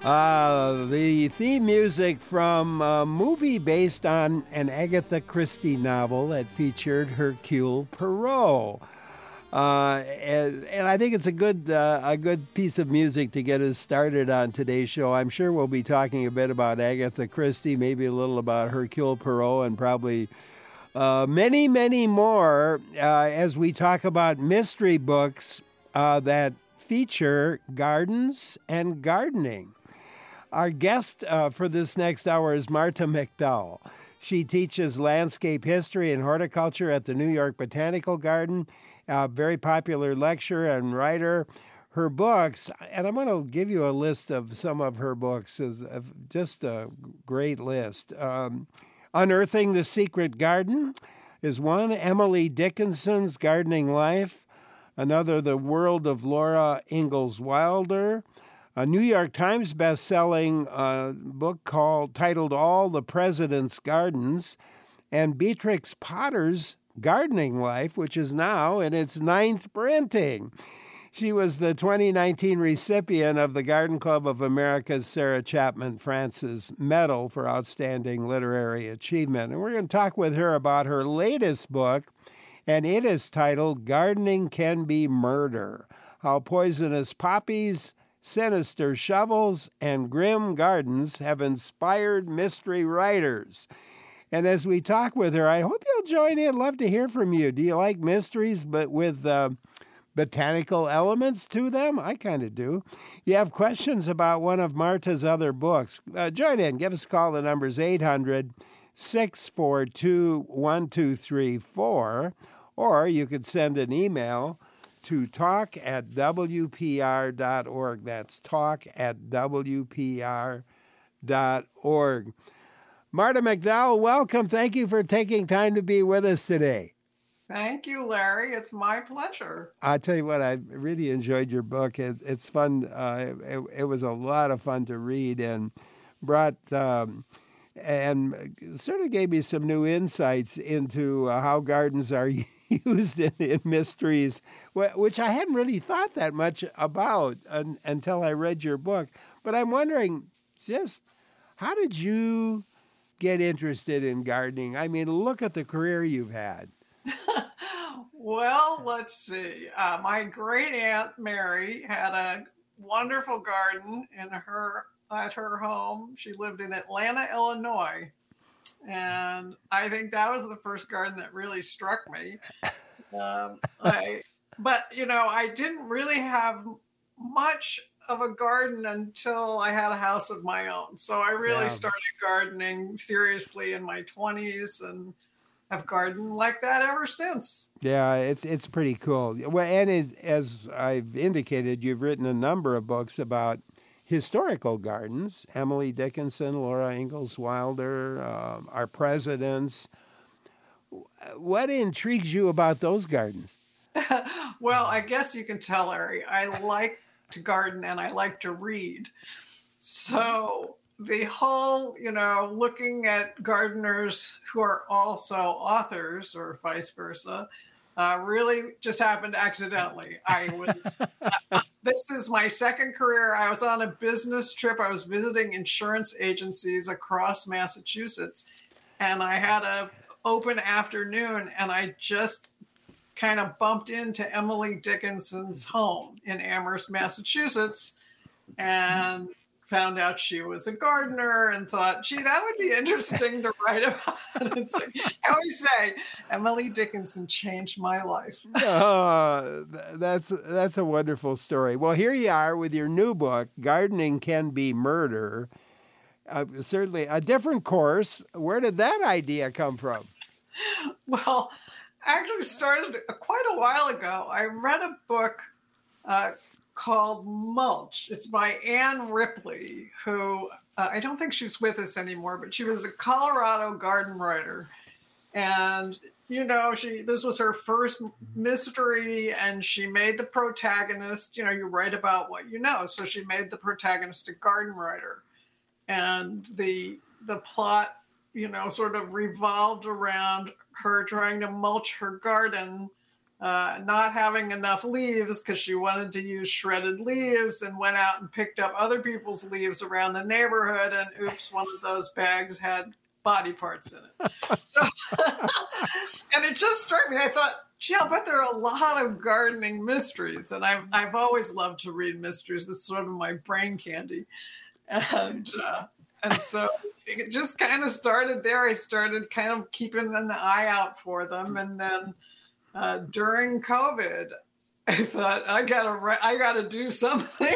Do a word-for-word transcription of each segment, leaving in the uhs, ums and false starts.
Uh, the theme music from a movie based on an Agatha Christie novel that featured Hercule Poirot. Uh, and, and I think it's a good uh, a good piece of music to get us started on today's show. I'm sure we'll be talking a bit about Agatha Christie, maybe a little about Hercule Poirot, and probably uh, many, many more uh, as we talk about mystery books uh, that feature gardens and gardening. Our guest uh, for this next hour is Marta McDowell. She teaches landscape history and horticulture at the New York Botanical Garden, a very popular lecturer and writer. Her books, and I'm going to give you a list of some of her books, is just a great list. Um, Unearthing the Secret Garden is one. Emily Dickinson's Gardening Life. Another, The World of Laura Ingalls Wilder. A New York Times best-selling uh, book called titled All the President's Gardens, and Beatrix Potter's Gardening Life, which is now in its ninth printing. She was the twenty nineteen recipient of the Garden Club of America's Sarah Chapman Francis Medal for Outstanding Literary Achievement. And we're going to talk with her about her latest book, and it is titled Gardening Can Be Murder: How Poisonous Poppies, Sinister Shovels, and Grim Gardens have inspired mystery writers. And as we talk with her, I hope you'll join in. Love to hear from you. Do you like mysteries, but with uh, botanical elements to them? I kind of do. You have questions about one of Marta's other books? Uh, join in. Give us a call. The number's eight hundred, six four two, one two three four. Or you could send an email to talk at W P R dot org. That's talk at W P R dot org. Marta McDowell, welcome. Thank you for taking time to be with us today. Thank you, Larry. It's my pleasure. I'll tell you what, I really enjoyed your book. It, it's fun. Uh, it, it was a lot of fun to read and brought um, and sort of gave me some new insights into uh, how gardens are used in, in mysteries, which I hadn't really thought that much about un, until I read your book. But I'm wondering, just how did you get interested in gardening? I mean, look at the career you've had. Well, let's see. Uh, my great aunt Mary had a wonderful garden in her at her home. She lived in Atlanta, Illinois. And I think that was the first garden that really struck me. Um, I, but, you know, I didn't really have much of a garden until I had a house of my own. So I really yeah. started gardening seriously in my twenties and have gardened like that ever since. Yeah, it's it's pretty cool. Well, and it, as I've indicated, you've written a number of books about historical gardens. Emily Dickinson, Laura Ingalls Wilder, uh, our presidents. What intrigues you about those gardens? Well, I guess you can tell, Larry, I like to garden and I like to read. So the whole, you know, looking at gardeners who are also authors or vice versa, uh, really just happened accidentally. I was, uh, this is my second career. I was on a business trip. I was visiting insurance agencies across Massachusetts, and I had a open afternoon, and I just kind of bumped into Emily Dickinson's home in Amherst, Massachusetts, and found out she was a gardener and thought, gee, that would be interesting to write about. It's like I always say, Emily Dickinson changed my life. Oh, that's that's a wonderful story. Well, here you are with your new book, Gardening Can Be Murder. Uh, certainly a different course. Where did that idea come from? Well, actually started quite a while ago. I read a book uh, called Mulch. It's by Anne Ripley, who uh, I don't think she's with us anymore, but she was a Colorado garden writer. And, you know, she this was her first mystery, and she made the protagonist, you know, you write about what you know. So she made the protagonist a garden writer. And the the plot, you know, sort of revolved around her trying to mulch her garden uh, not having enough leaves because she wanted to use shredded leaves, and went out and picked up other people's leaves around the neighborhood, and oops, one of those bags had body parts in it. So, and it just struck me. I thought, gee, I'll bet there are a lot of gardening mysteries, and I've I've always loved to read mysteries. It's sort of my brain candy, and uh, and so it just kind of started there. I started kind of keeping an eye out for them, and then uh, during COVID, I thought I gotta I gotta do something.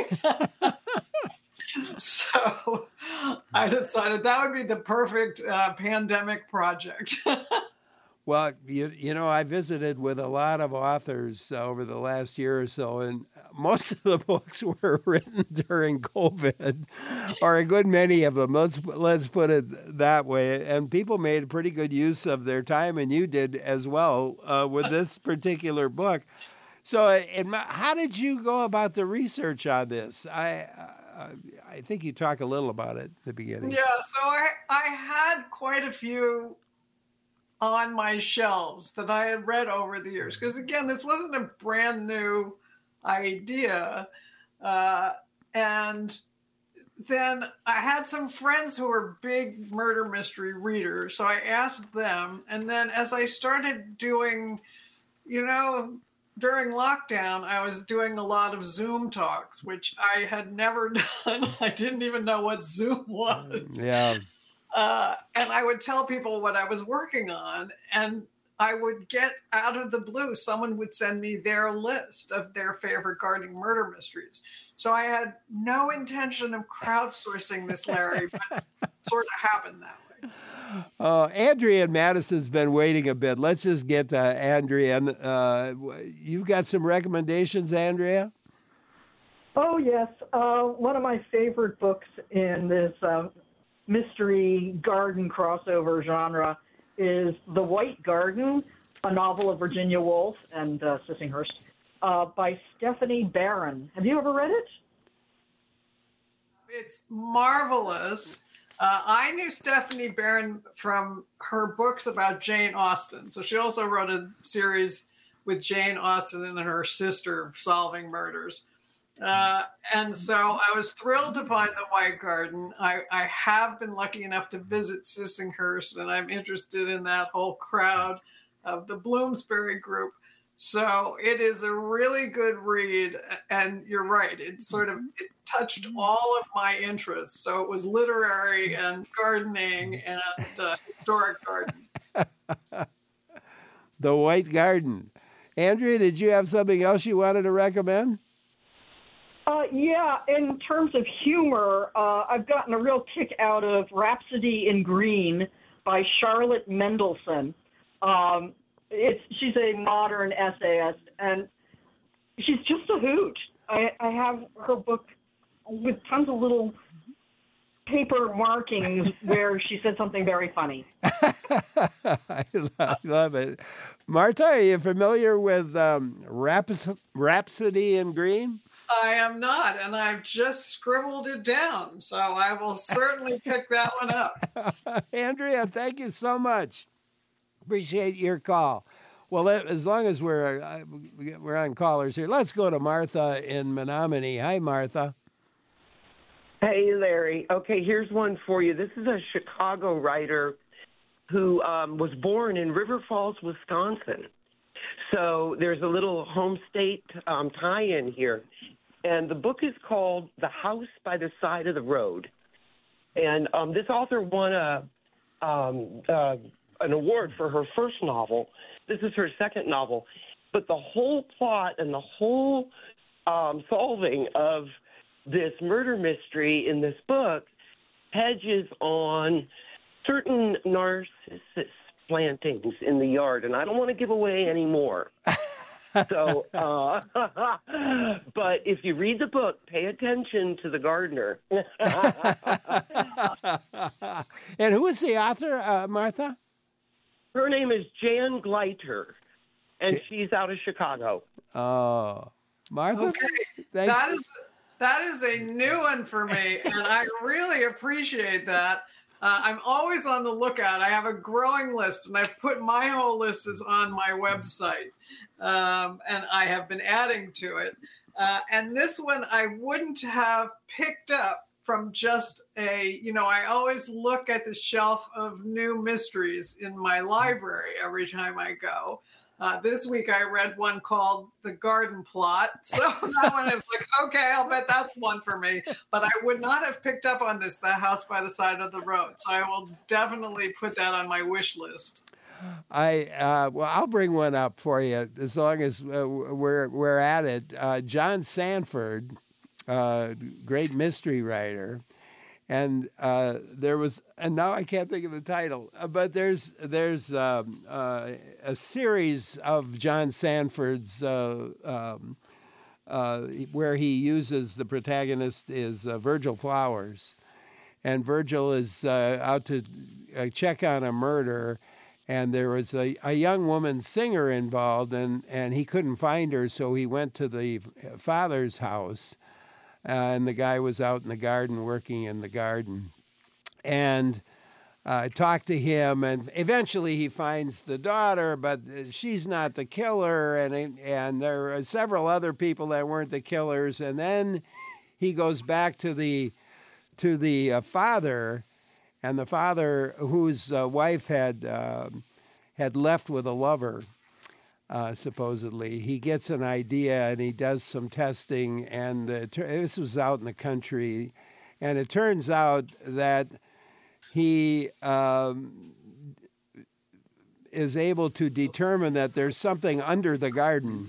So I decided that would be the perfect uh, pandemic project. Well, you you know, I visited with a lot of authors over the last year or so, and most of the books were written during COVID, or a good many of them. Let's let's put it that way. And people made pretty good use of their time, and you did as well uh, with this particular book. So, in my, how did you go about the research on this? I. Uh, I think you talk a little about it at the beginning. Yeah, so I, I had quite a few on my shelves that I had read over the years. Because again, this wasn't a brand new idea. Uh, and then I had some friends who were big murder mystery readers. So I asked them. And then as I started doing, you know, during lockdown, I was doing a lot of Zoom talks, which I had never done. I didn't even know what Zoom was. Yeah. Uh, and I would tell people what I was working on, and I would get out of the blue, someone would send me their list of their favorite gardening murder mysteries. So I had no intention of crowdsourcing this, Larry, but it sort of happened that way. Uh, Andrea and Madison's been waiting a bit. Let's just get to Andrea. Uh, you've got some recommendations, Andrea? Oh, yes. Uh, one of my favorite books in this uh, mystery garden crossover genre is The White Garden, a novel of Virginia Woolf and uh, Sissinghurst, uh, by Stephanie Barron. Have you ever read it? It's marvelous. Uh, I knew Stephanie Barron from her books about Jane Austen. So she also wrote a series with Jane Austen and her sister solving murders. Uh, and so I was thrilled to find The White Garden. I, I have been lucky enough to visit Sissinghurst, and I'm interested in that whole crowd of the Bloomsbury group. So it is a really good read. And you're right, it sort of it touched all of my interests. So it was literary and gardening and uh, historic garden. The White Garden. Andrea, did you have something else you wanted to recommend? Uh, yeah, in terms of humor, uh, I've gotten a real kick out of Rhapsody in Green by Charlotte Mendelson. Um, it's she's a modern essayist, and she's just a hoot. I, I have her book with tons of little paper markings where she said something very funny. I love it. Martha, are you familiar with um, Rhaps- Rhapsody in Green? I am not, and I've just scribbled it down, so I will certainly pick that one up. Andrea, thank you so much. Appreciate your call. Well, that, as long as we're uh, we're on callers here, let's go to Martha in Menominee. Hi, Martha. Hey, Larry. Okay, here's one for you. This is a Chicago writer who um, was born in River Falls, Wisconsin. So there's a little home state um, tie-in here. And the book is called The House by the Side of the Road. And um, this author won a um, uh, an award for her first novel. This is her second novel. But the whole plot and the whole um, solving of this murder mystery in this book hedges on certain narcissus plantings in the yard. And I don't want to give away any more. So, uh, but if you read the book, pay attention to the gardener. And who is the author, uh, Martha? Her name is Jan Gleiter, and she's out of Chicago. Oh, Martha. Okay, thanks. that is that is a new one for me, and I really appreciate that. Uh, I'm always on the lookout. I have a growing list, and I've put my whole list is on my website, um, and I have been adding to it. Uh, and this one I wouldn't have picked up from just a, you know, I always look at the shelf of new mysteries in my library every time I go. Uh, this week I read one called The Garden Plot. So that one is like, okay, I'll bet that's one for me. But I would not have picked up on this, The House by the Side of the Road. So I will definitely put that on my wish list. I uh, well, I'll bring one up for you as long as uh, we're we're at it. Uh, John Sanford, uh, great mystery writer, and uh, there was, and now I can't think of the title, uh, but there's there's um, uh, a series of John Sanford's uh, um, uh, where he uses, the protagonist is uh, Virgil Flowers, and Virgil is uh, out to uh, check on a murder. And there was a, a young woman singer involved, and, and he couldn't find her, so he went to the father's house, uh, and the guy was out in the garden working in the garden. And uh, talked to him, and eventually he finds the daughter, but she's not the killer, and, and there are several other people that weren't the killers. And then he goes back to the, to the uh, father, and the father, whose uh, wife had uh, had left with a lover, uh, supposedly, he gets an idea and he does some testing. And uh, this was out in the country, and it turns out that he um, is able to determine that there's something under the garden.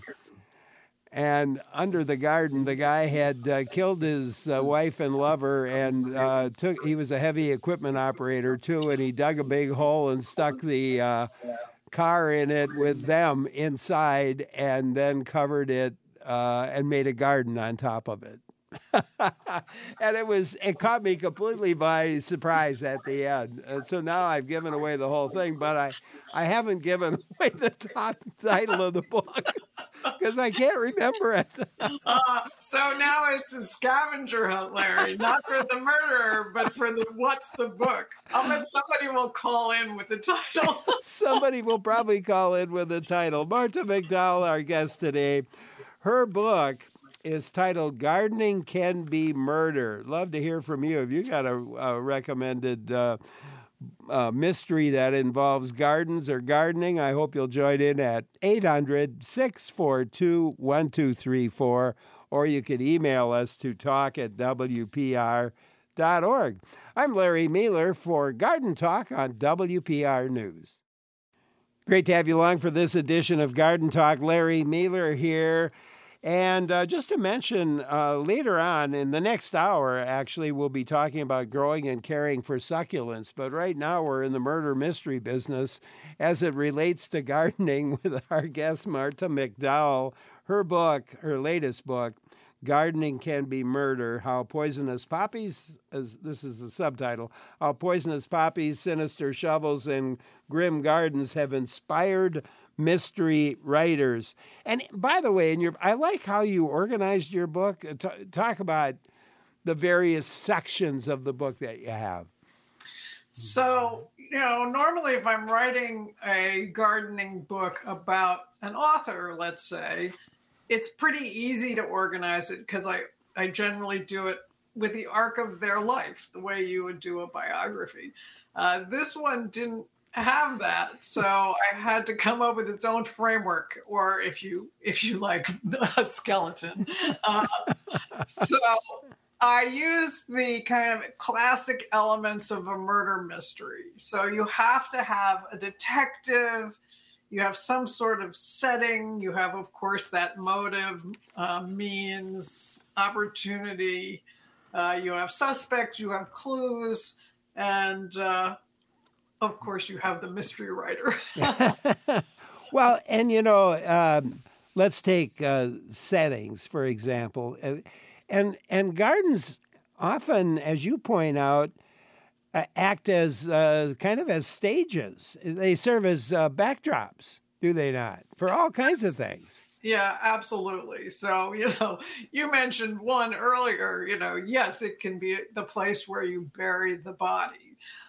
And under the garden, the guy had uh, killed his uh, wife and lover, and uh, took. He was a heavy equipment operator too, and he dug a big hole and stuck the uh, car in it with them inside, and then covered it uh, and made a garden on top of it. And it was it caught me completely by surprise at the end. And so now I've given away the whole thing, but I I haven't given away the top title of the book because I can't remember it. uh, so now it's a scavenger hunt, Larry, not for the murderer, but for the what's the book. I'll bet somebody will call in with the title. Somebody will probably call in with the title. Marta McDowell, our guest today, her book is titled Gardening Can Be Murder. Love to hear from you. If you got a, a recommended uh, uh, mystery that involves gardens or gardening, I hope you'll join in at eight hundred, six four two, one two three four, or you can email us to talk at w p r dot org. I'm Larry Mealer for Garden Talk on W P R News. Great to have you along for this edition of Garden Talk. Larry Mealer here. And uh, just to mention, uh, later on in the next hour, actually, we'll be talking about growing and caring for succulents. But right now, we're in the murder mystery business as it relates to gardening with our guest, Marta McDowell. Her book, her latest book, Gardening Can Be Murder, How Poisonous Poppies, as this is the subtitle, How Poisonous Poppies, Sinister Shovels, and Grim Gardens Have Inspired Mystery Writers. And by the way, in your, I like how you organized your book. T- talk about the various sections of the book that you have. So, you know, normally if I'm writing a gardening book about an author, let's say, it's pretty easy to organize it because I, I generally do it with the arc of their life, the way you would do a biography. Uh, this one didn't have that, so I had to come up with its own framework, or if you if you like, a skeleton. Uh, so I used the kind of classic elements of a murder mystery. So you have to have a detective, you have some sort of setting, you have, of course, that motive, uh, means, opportunity, uh, you have suspects, you have clues, and uh, of course, you have the mystery writer. Well, and you know, um, let's take uh, settings, for example. Uh, and and gardens often, as you point out, uh, act as uh, kind of as stages. They serve as uh, backdrops, do they not? For all kinds of things. Yeah, absolutely. So, you know, you mentioned one earlier, you know, yes, it can be the place where you bury the body.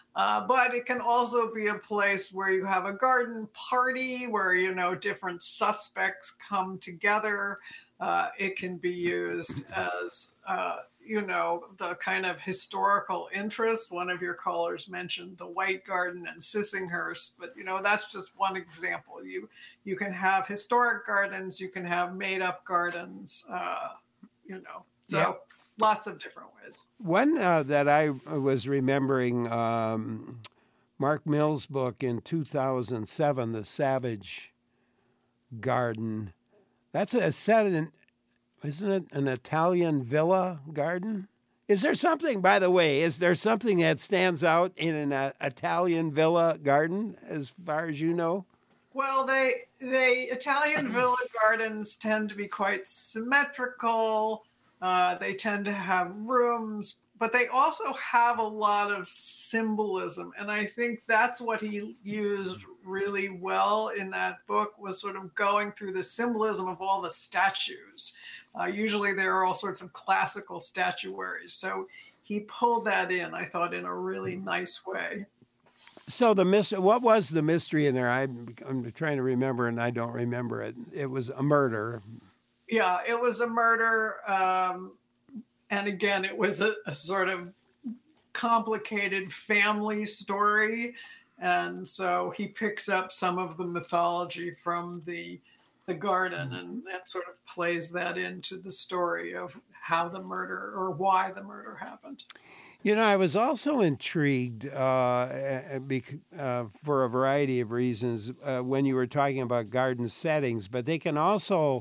Uh, but it can also be a place where you have a garden party where, you know, different suspects come together. Uh, it can be used as, uh, you know, the kind of historical interest. One of your callers mentioned the White Garden and Sissinghurst, but, you know, that's just one example. You, you can have historic gardens, you can have made-up gardens, uh, you know, so... Yeah. Lots of different ways. One uh, that I was remembering, um, Mark Mills' book in two thousand seven, The Savage Garden. That's a set in, isn't it an Italian villa garden? Is there something, by the way, is there something that stands out in an uh, Italian villa garden, as far as you know? Well, they, they Italian villa gardens tend to be quite symmetrical. Uh, they tend to have rooms, but they also have a lot of symbolism. And I think that's what he used really well in that book, was sort of going through the symbolism of all the statues. Uh, usually there are all sorts of classical statuaries. So he pulled that in, I thought, in a really nice way. So the mystery, what was the mystery in there? I, I'm trying to remember, and I don't remember it. It was a murder. Yeah, it was a murder. Um, and again, it was a, a sort of complicated family story. And so he picks up some of the mythology from the, the garden and that sort of plays that into the story of how the murder or why the murder happened. You know, I was also intrigued uh, uh, for a variety of reasons uh, when you were talking about garden settings, but they can also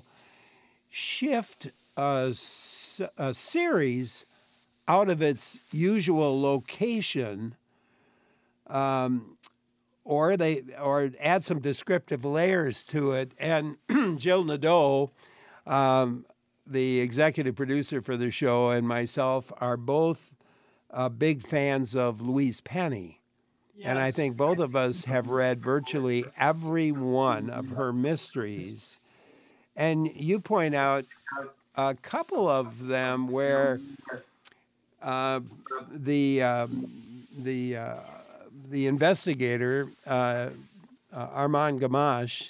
shift a, a series out of its usual location, um, or they or add some descriptive layers to it. And Jill Nadeau, um, the executive producer for the show, and myself are both uh, big fans of Louise Penny. Yes. And I think both of us have read virtually every one of her mysteries. And you point out a couple of them where uh, the um, the uh, the investigator uh, uh, Armand Gamache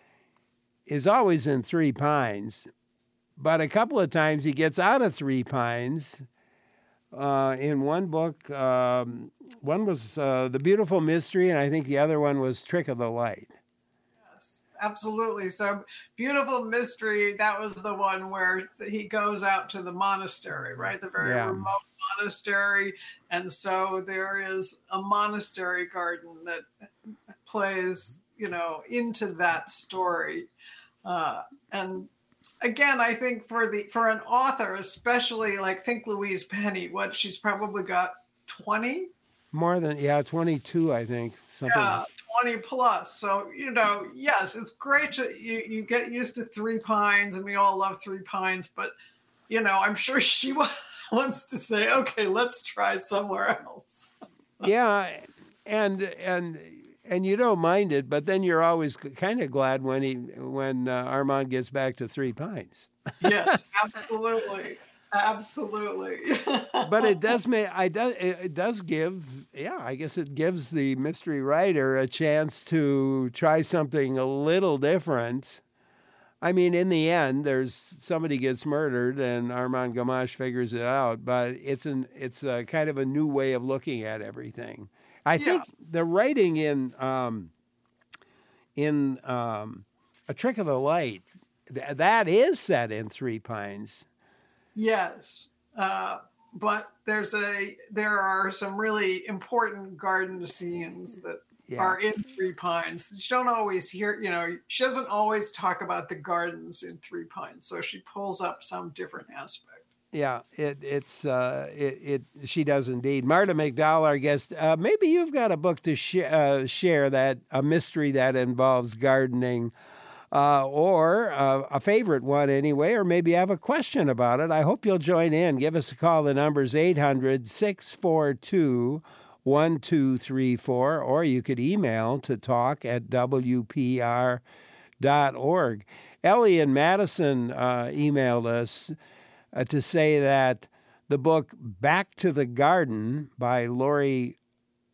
is always in Three Pines, but a couple of times he gets out of Three Pines. Uh, in one book, um, one was uh, The Beautiful Mystery, and I think the other one was Trick of the Light. Absolutely. So Beautiful Mystery, that was the one where he goes out to the monastery, right? The very yeah. remote monastery. And so there is a monastery garden that plays, you know, into that story. Uh, and again, I think for the for an author, especially like think Louise Penny, what she's probably got twenty? More than, yeah, twenty-two, I think. Something. Yeah. twenty plus. So, you know, yes, it's great to, you, you get used to Three Pines and we all love Three Pines, but, you know, I'm sure she wants to say, okay, let's try somewhere else. Yeah. And, and, and you don't mind it, but then you're always kind of glad when he, when uh, Armand gets back to Three Pines. Yes, absolutely. Absolutely. But it does make I does it does give yeah I guess it gives the mystery writer a chance to try something a little different. I mean, in the end, there's somebody gets murdered and Armand Gamache figures it out, but it's an it's a kind of a new way of looking at everything. I yeah. think the writing in um, in um, A Trick of the Light th- that is set in Three Pines. Yes, uh, but there's a there are some really important garden scenes that yeah. are in Three Pines. You don't always hear, you know, she doesn't always talk about the gardens in Three Pines, so she pulls up some different aspect. Yeah, it it's uh, it, it she does indeed. Marta McDowell, our guest. Uh, maybe you've got a book to sh- uh, share that a mystery that involves gardening. Uh, or uh, a favorite one anyway, or maybe you have a question about it. I hope you'll join in. Give us a call. The number's eight hundred, six four two, one two three four, or you could email to talk at w p r dot org. Ellie in Madison uh, emailed us uh, to say that the book Back to the Garden by Lori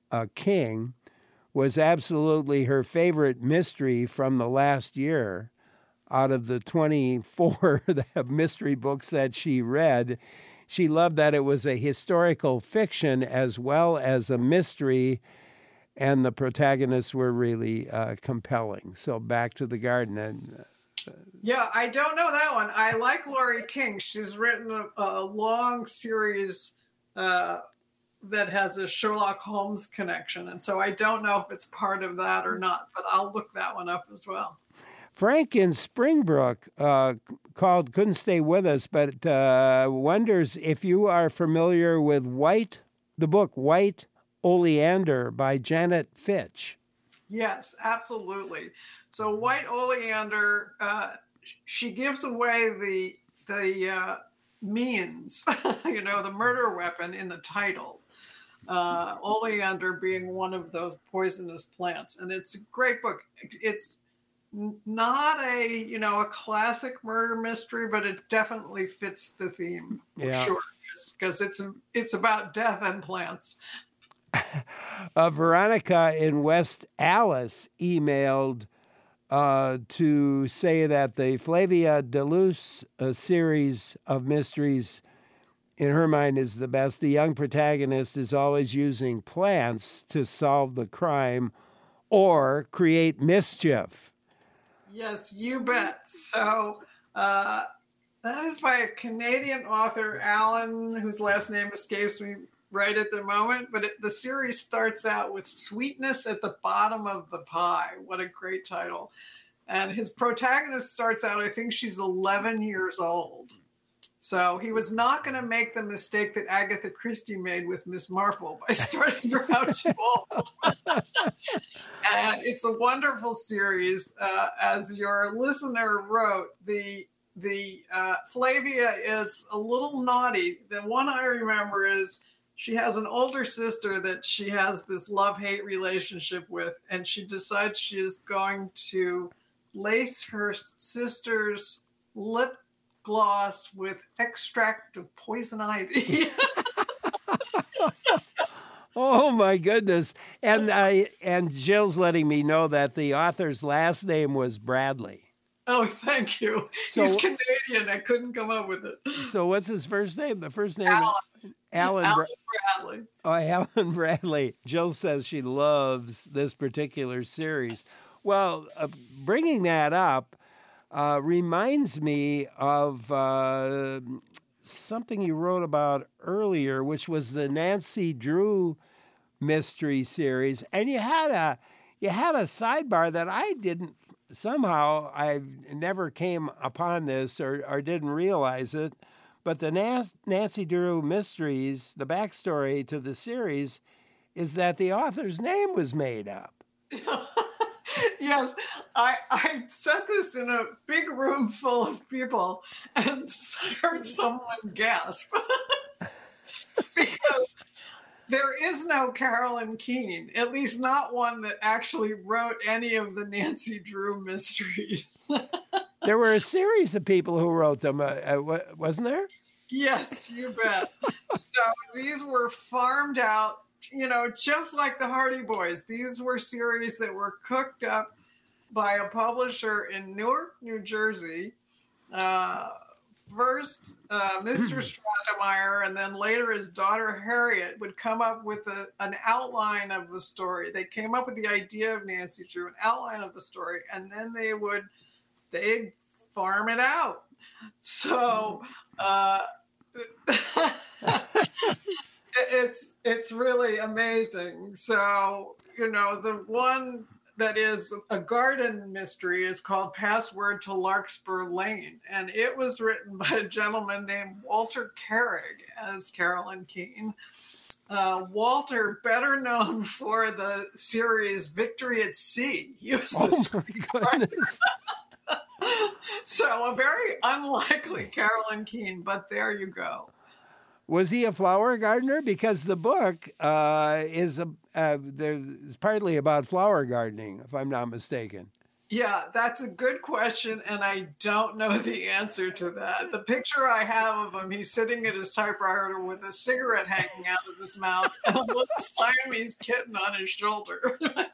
uh, King was absolutely her favorite mystery from the last year. Out of the twenty-four mystery books that she read, she loved that it was a historical fiction as well as a mystery, and the protagonists were really uh, compelling. So back to the garden. And uh, yeah, I don't know that one. I like Laurie King. She's written a, a long series uh, that has a Sherlock Holmes connection, and so I don't know if it's part of that or not, but I'll look that one up as well. Frank in Springbrook uh, called, couldn't stay with us, but uh, wonders if you are familiar with White, the book White Oleander by Janet Fitch. Yes, absolutely. So White Oleander, uh, she gives away the the uh, means, you know, the murder weapon in the title. Uh, oleander being one of those poisonous plants, and it's a great book. It's not a, you know, a classic murder mystery, but it definitely fits the theme. Yeah. Sure, because it's it's about death and plants. uh, Veronica in West Allis emailed uh, to say that the Flavia de Luce uh, series of mysteries, in her mind, is the best. The young protagonist is always using plants to solve the crime or create mischief. Yes, you bet. So uh, that is by a Canadian author, Alan, whose last name escapes me right at the moment. But it, the series starts out with Sweetness at the Bottom of the Pie. What a great title. And his protagonist starts out, I think she's eleven years old. So he was not going to make the mistake that Agatha Christie made with Miss Marple by starting her out too old. And it's a wonderful series. Uh, as your listener wrote, the the uh, Flavia is a little naughty. The one I remember is she has an older sister that she has this love-hate relationship with, and she decides she is going to lace her sister's lip gloss with extract of poison ivy. Oh my goodness! And I and Jill's letting me know that the author's last name was Bradley. Oh, thank you. So, he's Canadian. I couldn't come up with it. So what's his first name? The first name? Alan. Alan, Alan Bra- Bradley. Oh, Alan Bradley. Jill says she loves this particular series. Well, uh, bringing that up uh, reminds me of uh, something you wrote about earlier, which was the Nancy Drew mystery series, and you had a you had a sidebar that I didn't somehow I never came upon this or, or didn't realize it. But the Nancy Drew mysteries, the backstory to the series, is that the author's name was made up. Yes, I, I said this in a big room full of people, and I heard someone gasp. Because there is no Carolyn Keene, at least not one that actually wrote any of the Nancy Drew mysteries. There were a series of people who wrote them, uh, uh, wasn't there? Yes, you bet. So these were farmed out, you know, just like the Hardy Boys. These were series that were cooked up by a publisher in Newark, New Jersey. Uh, first, uh, Mister Stratemeyer, and then later his daughter Harriet would come up with a, an outline of the story. They came up with the idea of Nancy Drew, an outline of the story, and then they would they'd farm it out. So uh, it's it's really amazing. So, you know, the one that is a garden mystery is called Password to Larkspur Lane, and it was written by a gentleman named Walter Carrig as Carolyn Keene. Uh, Walter, better known for the series Victory at Sea. He was the Oh my goodness. So a very unlikely Carolyn Keene, but there you go. Was he a flower gardener? Because the book uh, is a, uh, there's partly about flower gardening, if I'm not mistaken. Yeah, that's a good question, and I don't know the answer to that. The picture I have of him, he's sitting at his typewriter with a cigarette hanging out of his mouth and a little Siamese kitten on his shoulder.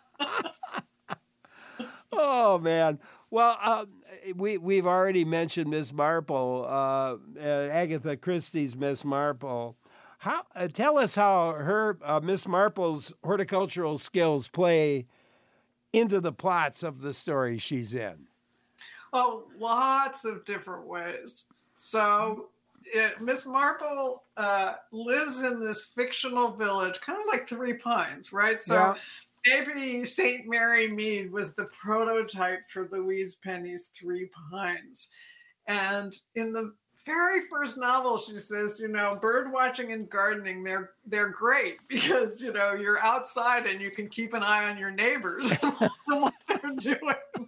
Oh, man. Well, uh, we, we've already mentioned Miss Marple, uh, uh, Agatha Christie's Miss Marple. How, uh, tell us how her uh, Miss Marple's horticultural skills play into the plots of the story she's in. Oh, lots of different ways. So it, Miss Marple uh, lives in this fictional village, kind of like Three Pines, right? So Yeah. maybe Saint Mary Mead was the prototype for Louise Penny's Three Pines. And in the very first novel, she says, you know, bird watching and gardening, they're they're great because, you know, you're outside and you can keep an eye on your neighbors and what they're doing.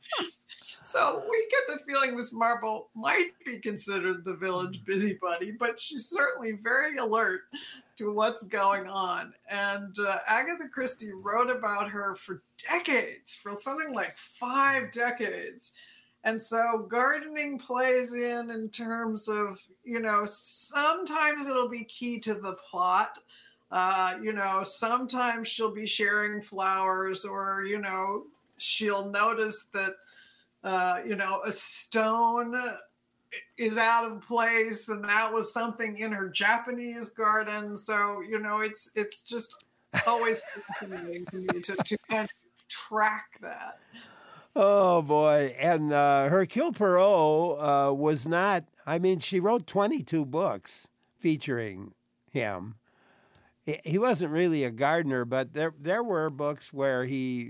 So we get the feeling Miss Marple might be considered the village busybody, but she's certainly very alert to what's going on. And uh, Agatha Christie wrote about her for decades, for something like five decades. And so gardening plays in in terms of, you know, sometimes it'll be key to the plot. Uh, you know, sometimes she'll be sharing flowers or, you know, she'll notice that, uh, you know, a stone is out of place and that was something in her Japanese garden. So, you know, it's it's just always fascinating to me to, to kind of track that. Oh, boy. And uh, Hercule Poirot uh, was not, I mean, she wrote twenty-two books featuring him. He, he wasn't really a gardener, but there, there were books where he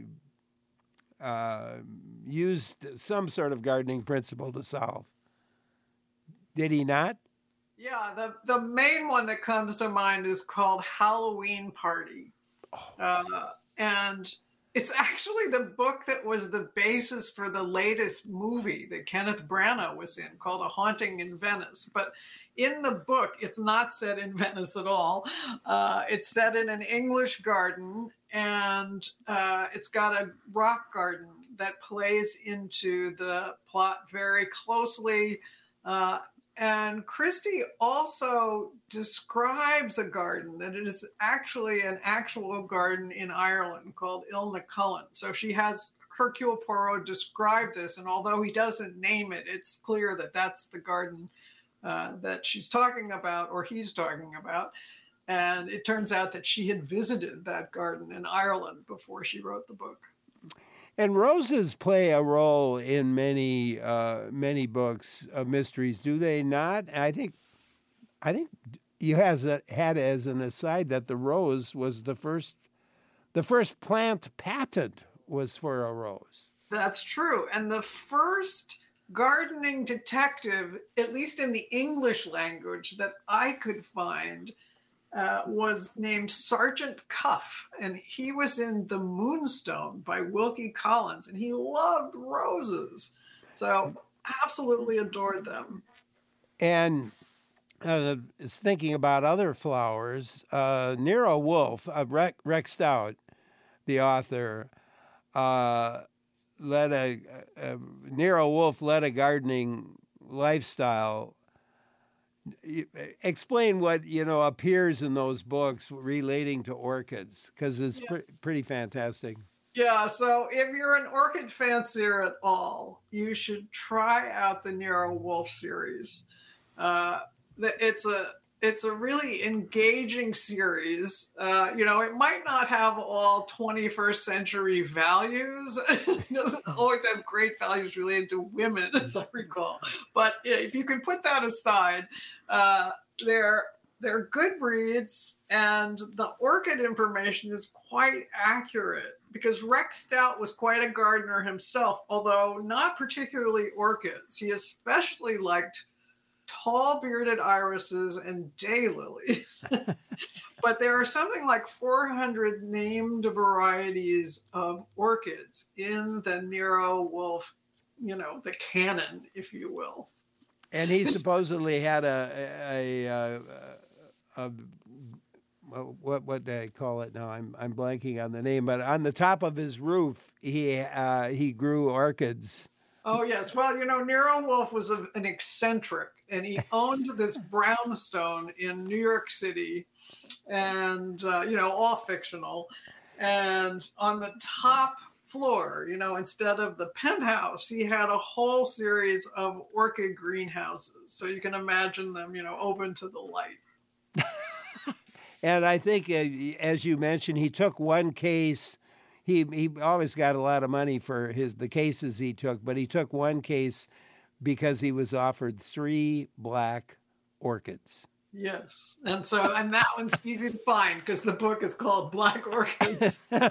uh, used some sort of gardening principle to solve. Did he not? Yeah, the, the main one that comes to mind is called Halloween Party. Oh. Uh, and it's actually the book that was the basis for the latest movie that Kenneth Branagh was in called A Haunting in Venice. But in the book, it's not set in Venice at all. Uh, it's set in an English garden, and uh, it's got a rock garden that plays into the plot very closely. Uh, And Christie also describes a garden that it is actually an actual garden in Ireland called Ilnacullen. So she has Hercule Poirot describe this, and although he doesn't name it, it's clear that that's the garden uh, that she's talking about or he's talking about. And it turns out that she had visited that garden in Ireland before she wrote the book. And roses play a role in many uh, many books of mysteries, do they not? I think, I think you has a, had as an aside that the rose was the first, the first plant patent was for a rose. That's true, and the first gardening detective, at least in the English language that I could find, Uh, was named Sergeant Cuff, and he was in The Moonstone by Wilkie Collins, and he loved roses. So absolutely adored them. And uh, thinking about other flowers, uh, Nero Wolfe, uh, Rex, Rex Stout, the author, uh, led a, a Nero Wolfe led a gardening lifestyle. Explain what, you know, appears in those books relating to orchids, because it's Yes. pre- pretty fantastic. Yeah, so if you're an orchid fancier at all, you should try out the Nero Wolfe series. Uh, it's a it's a really engaging series. Uh, you know, it might not have all twenty-first century values. It doesn't always have great values related to women, as I recall. But if you can put that aside, uh, they're they're good reads, and the orchid information is quite accurate because Rex Stout was quite a gardener himself, although not particularly orchids. He especially liked tall bearded irises and daylilies. But there are something like four hundred named varieties of orchids in the Nero Wolfe, you know, the canon, if you will. And he supposedly had a a, a, a, a what what do I call it now? I'm I'm blanking on the name, but on the top of his roof, he uh, he grew orchids. Oh yes, well, you know, Nero Wolfe was a, an eccentric, and he owned this brownstone in New York City, and uh, you know, all fictional. And on the top floor, you know, instead of the penthouse, he had a whole series of orchid greenhouses. So you can imagine them, you know, open to the light. And I think, uh, as you mentioned, he took one case. He he always got a lot of money for his the cases he took, but he took one case because he was offered three black orchids. Yes. And so, and that one's easy to find because the book is called Black Orchids. And,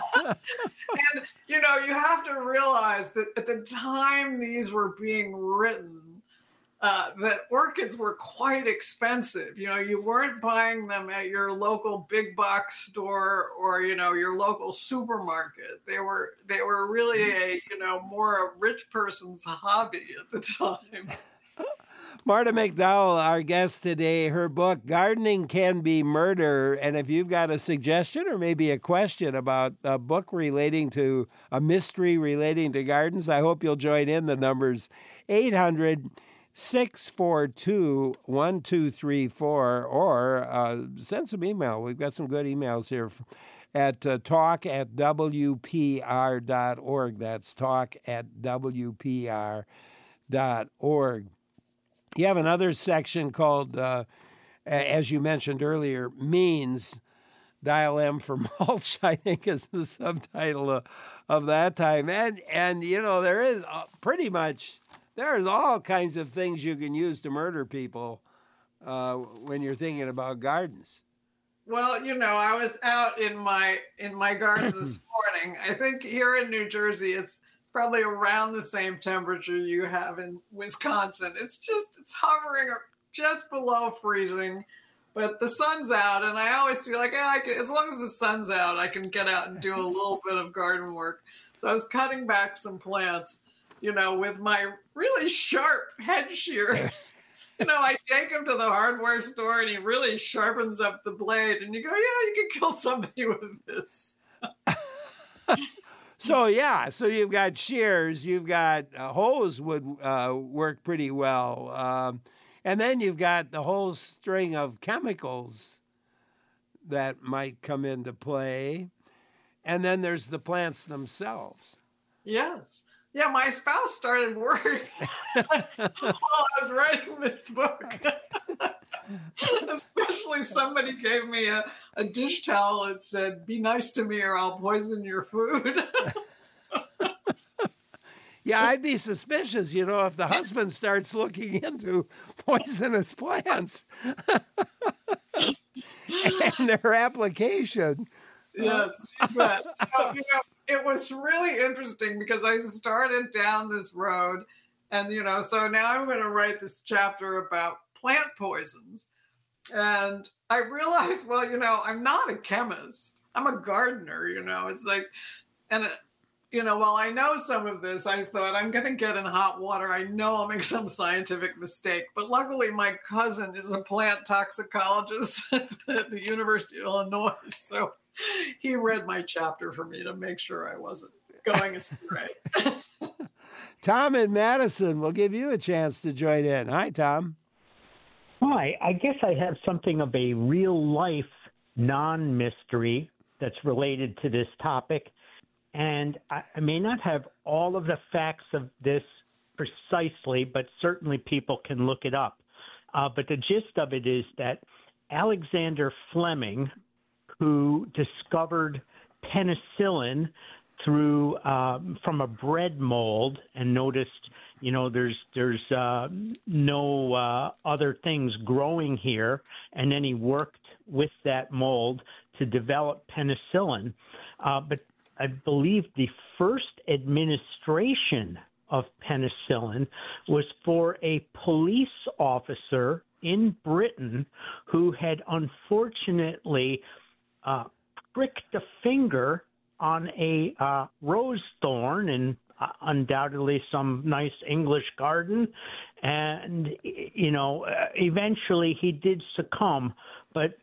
you know, you have to realize that at the time these were being written, uh, that orchids were quite expensive. You know, you weren't buying them at your local big box store or, you know, your local supermarket. They were, they were really a, you know, more a rich person's hobby at the time. Marta McDowell, our guest today, her book, Gardening Can Be Murder. And if you've got a suggestion or maybe a question about a book relating to a mystery relating to gardens, I hope you'll join in. The number's eight hundred, six four two, one two three four, or uh, send some email. We've got some good emails here at uh, talk at W P R dot org. That's talk at W P R dot org. You have another section called, uh, as you mentioned earlier, means, dial M for mulch, I think is the subtitle of, of that time. And, and, you know, there is uh, pretty much, there's all kinds of things you can use to murder people uh, when you're thinking about gardens. Well, you know, I was out in my in my garden this morning. I think here in New Jersey, it's probably around the same temperature you have in Wisconsin. It's just, it's hovering just below freezing, but the sun's out, and I always feel like, yeah, I can, as long as the sun's out, I can get out and do a little bit of garden work. So I was cutting back some plants, you know, with my really sharp hedge shears. You know, I take him to the hardware store, and he really sharpens up the blade, and you go, yeah, you can kill somebody with this. So, yeah, so you've got shears, you've got uh, hose would uh, work pretty well. Um, and then you've got the whole string of chemicals that might come into play. And then there's the plants themselves. Yes. Yeah, my spouse started worrying while I was writing this book. Especially somebody gave me a, a dish towel that said, be nice to me or I'll poison your food. Yeah, I'd be suspicious, you know, if the husband starts looking into poisonous plants and their application. Yes, you bet. So, you know, it was really interesting because I started down this road and, you know, so now I'm going to write this chapter about plant poisons. And I realized, well, you know, I'm not a chemist. I'm a gardener, you know. It's like, and, it, you know, while I know some of this, I thought I'm going to get in hot water. I know I'll make some scientific mistake. But luckily, my cousin is a plant toxicologist at the University of Illinois. So he read my chapter for me to make sure I wasn't going astray. Tom in Madison, we'll give you a chance to join in. Hi, Tom. Hi. I guess I have something of a real-life non-mystery that's related to this topic. And I, I may not have all of the facts of this precisely, but certainly people can look it up. Uh, but the gist of it is that Alexander Fleming, who discovered penicillin through um, from a bread mold and noticed, you know, there's there's uh, no uh, other things growing here, and then he worked with that mold to develop penicillin. Uh, but I believe the first administration of penicillin was for a police officer in Britain who had unfortunately uh, pricked a finger on a uh, rose thorn in uh, undoubtedly some nice English garden. And, you know, uh, eventually he did succumb. But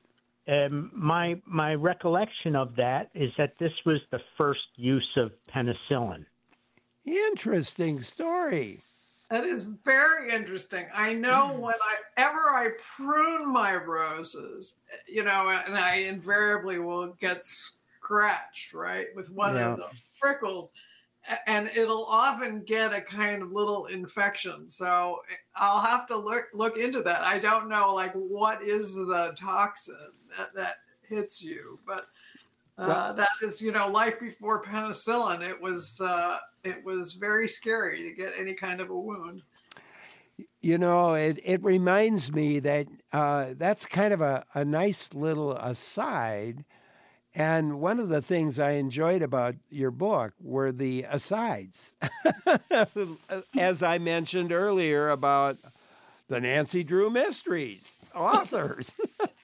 um, my my recollection of that is that this was the first use of penicillin. Interesting story. That is very interesting. I know whenever I prune my roses, you know, and I invariably will get scratched, right, with one Yeah. of those prickles, a- and it'll often get a kind of little infection. So I'll have to look look into that. I don't know, like, what is the toxin that, that hits you, but uh, Well- that is, you know, life before penicillin. It was uh, it was very scary to get any kind of a wound. You know, it, it reminds me that uh, that's kind of a, a nice little aside. And one of the things I enjoyed about your book were the asides. As I mentioned earlier about the Nancy Drew Mysteries, authors.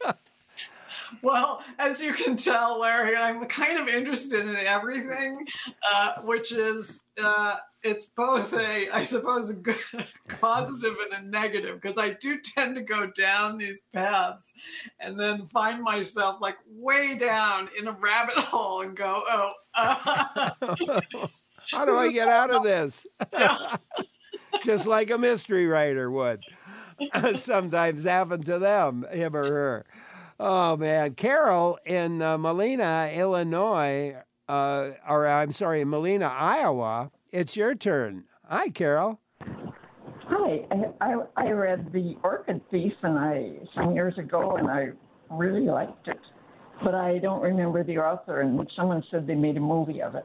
Well, as you can tell, Larry, I'm kind of interested in everything, uh, which is, uh, it's both a, I suppose, a good, positive and a negative, because I do tend to go down these paths and then find myself like way down in a rabbit hole and go, oh, uh, How do I get out of this? Just like a mystery writer would. Sometimes happen to them, him or her. Oh, man. Carol in uh, Molina, Illinois, uh, or I'm sorry, Molina, Iowa, it's your turn. Hi, Carol. Hi, I, I, I read The Orchid Thief and I some years ago, and I really liked it, but I don't remember the author, and someone said they made a movie of it.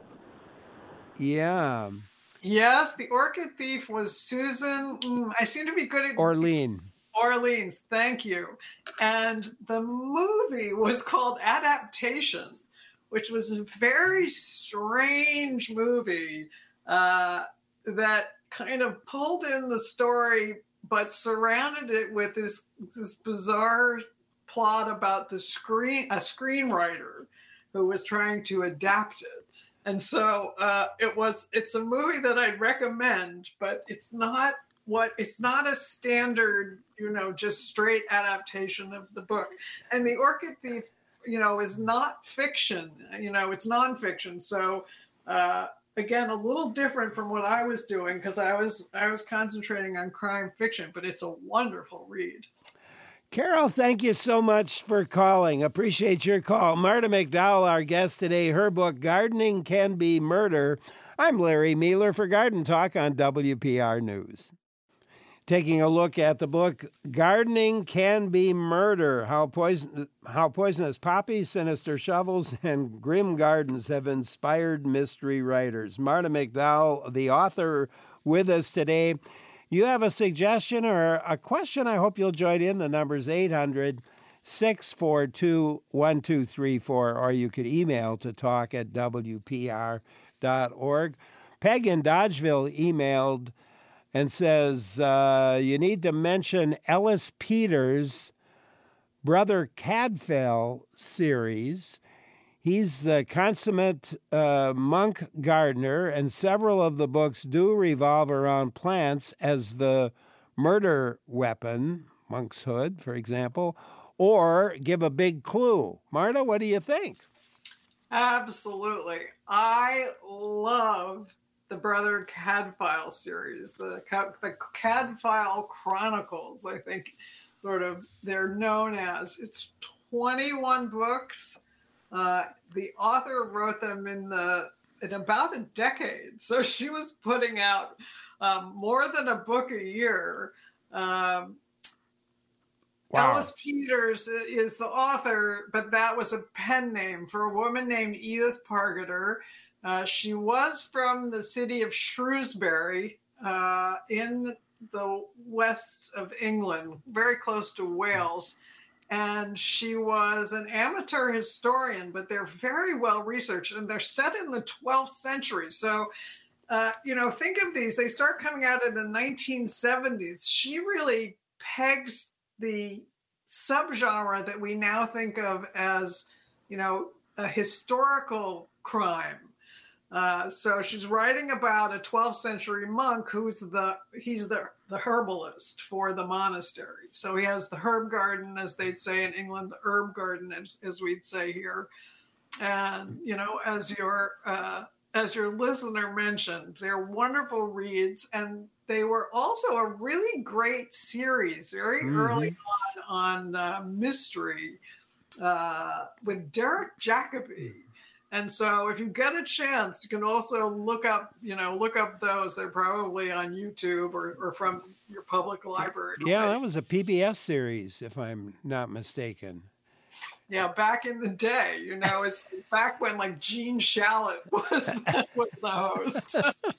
Yeah. yes, The Orchid Thief was Susan, mm, I seem to be good at Orlean. Orleans, thank you. And the movie was called Adaptation, which was a very strange movie uh, that kind of pulled in the story, but surrounded it with this this bizarre plot about the screen a screenwriter who was trying to adapt it. And so uh, it was. It's a movie that I'd recommend, but it's not what it's not a standard, you know, just straight adaptation of the book. And The Orchid Thief, you know, is not fiction. You know, it's nonfiction. So uh, again, a little different from what I was doing, because I was I was concentrating on crime fiction. But it's a wonderful read. Carol, thank you so much for calling. Appreciate your call. Marta McDowell, our guest today, her book, Gardening Can Be Murder. I'm Larry Mueller for Garden Talk on W P R News. Taking a look at the book, Gardening Can Be Murder, How, Poison, How Poisonous Poppies, Sinister Shovels, and Grim Gardens Have Inspired Mystery Writers. Marta McDowell, the author, with us today. You have a suggestion or a question, I hope you'll join in. The number's eight hundred, six four two, one two three four, or you could email to talk at W P R dot org. Peg in Dodgeville emailed and says, uh, you need to mention Ellis Peters' Brother Cadfael series. He's the consummate uh, monk gardener, and several of the books do revolve around plants as the murder weapon, monk's hood, for example, or give a big clue. Marta, what do you think? Absolutely. I love the Brother Cadfael series, the, the Cadfael Chronicles, I think sort of they're known as. It's twenty-one books. Uh, the author wrote them in the in about a decade. So she was putting out um, more than a book a year. Um, Wow. Ellis Peters is the author, but that was a pen name for a woman named Edith Pargeter. Uh, she was from the city of Shrewsbury uh, in the west of England, very close to Wales. And she was an amateur historian, but they're very well researched, and they're set in the twelfth century. So, uh, you know, think of these. They start coming out in the nineteen seventies. She really pegs the subgenre that we now think of as, you know, a historical crime. Uh, so she's writing about a twelfth century monk who's the he's the the herbalist for the monastery. So he has the herb garden, as they'd say in England, the herb garden, as, as we'd say here. And you know, as your uh, as your listener mentioned, they're wonderful reads, and they were also a really great series, very mm-hmm. early on on uh, mystery uh, with Derek Jacobi. And so if you get a chance, you can also look up, you know, look up those. They're probably on YouTube or, or from your public library. Yeah, that was a P B S series, if I'm not mistaken. Yeah, back in the day, you know, it's back when like Gene Shalit was, was the host.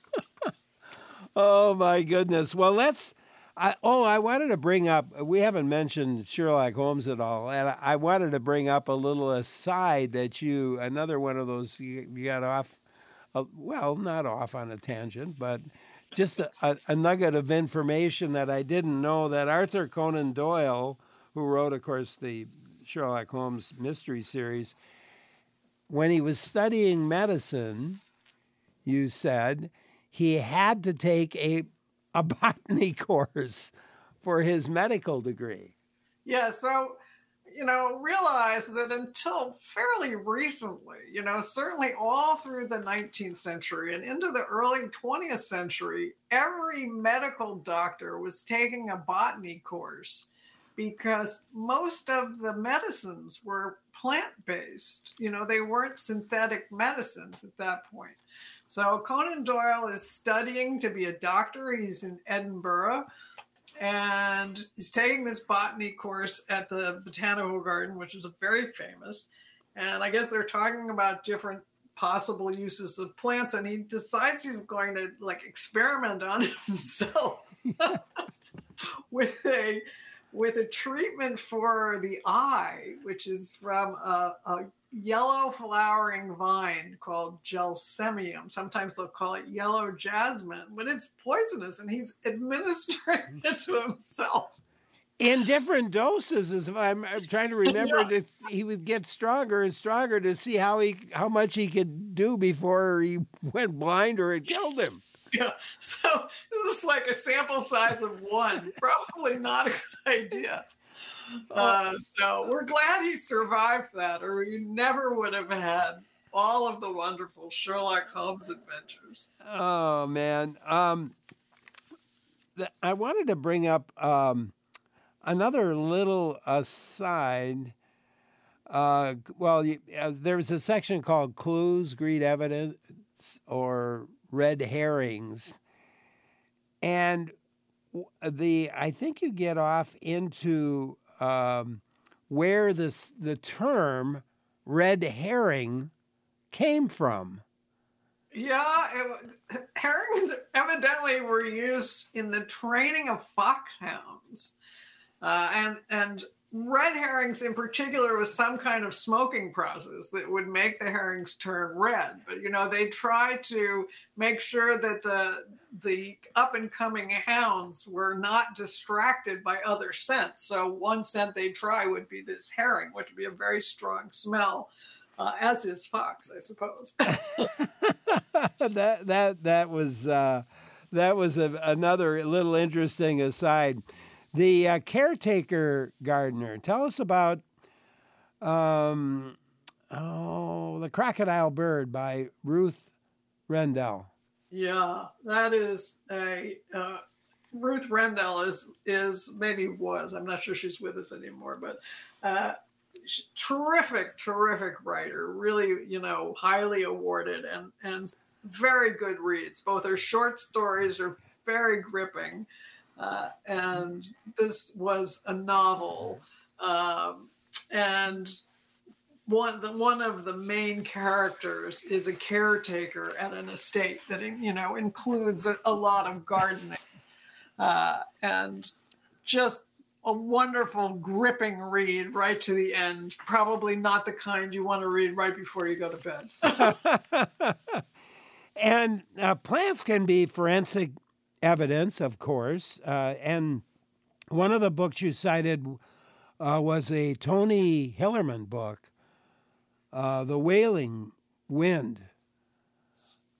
Oh, my goodness. Well, let's... I, oh, I wanted to bring up, we haven't mentioned Sherlock Holmes at all, and I, I wanted to bring up a little aside that you, another one of those, you, you got off, uh, well, not off on a tangent, but just a, a, a nugget of information that I didn't know, that Arthur Conan Doyle, who wrote, of course, the Sherlock Holmes mystery series, when he was studying medicine, you said, he had to take a a botany course for his medical degree. Yeah, so, you know, realize that until fairly recently, you know, certainly all through the nineteenth century and into the early twentieth century, every medical doctor was taking a botany course because most of the medicines were plant-based. You know, they weren't synthetic medicines at that point. So Conan Doyle is studying to be a doctor. He's in Edinburgh, and he's taking this botany course at the Botanical Garden, which is very famous. And I guess they're talking about different possible uses of plants, and he decides he's going to like experiment on himself with a with a treatment for the eye, which is from a, a yellow flowering vine called Gelsemium. Sometimes they'll call it yellow jasmine, but it's poisonous, and he's administering it to himself. In different doses, as if I'm, I'm trying to remember, yeah. that he would get stronger and stronger to see how he how much he could do before he went blind or it killed him. Yeah, so this is like a sample size of one. Probably not a good idea. Uh, so we're glad he survived that, or we never would have had all of the wonderful Sherlock Holmes adventures. Oh, man. Um, th- I wanted to bring up um, another little aside. Uh, well, you, uh, there's a section called Clues, Greed Evidence, or Red Herrings. And the I think you get off into... Um, where this the term red herring came from. Yeah, it, herrings evidently were used in the training of foxhounds, uh, and and red herrings in particular was some kind of smoking process that would make the herrings turn red. But you know, they try to make sure that the the up and coming hounds were not distracted by other scents. So one scent they try would be this herring, which would be a very strong smell, uh, as is fox, I suppose. that that that was uh, that was a, another little interesting aside. The uh, caretaker gardener. Tell us about um, oh the Crocodile Bird by Ruth Rendell. Yeah, that is a uh, Ruth Rendell is is maybe was I'm not sure she's with us anymore, but uh, terrific, terrific writer. Really, you know, highly awarded and and very good reads. Both her short stories are very gripping, uh, and this was a novel, um, and. One, the, one of the main characters is a caretaker at an estate that, you know, includes a, a lot of gardening, uh, and just a wonderful, gripping read right to the end. Probably not the kind you want to read right before you go to bed. And uh, plants can be forensic evidence, of course. Uh, and one of the books you cited uh, was a Tony Hillerman book. Uh, the Wailing Wind.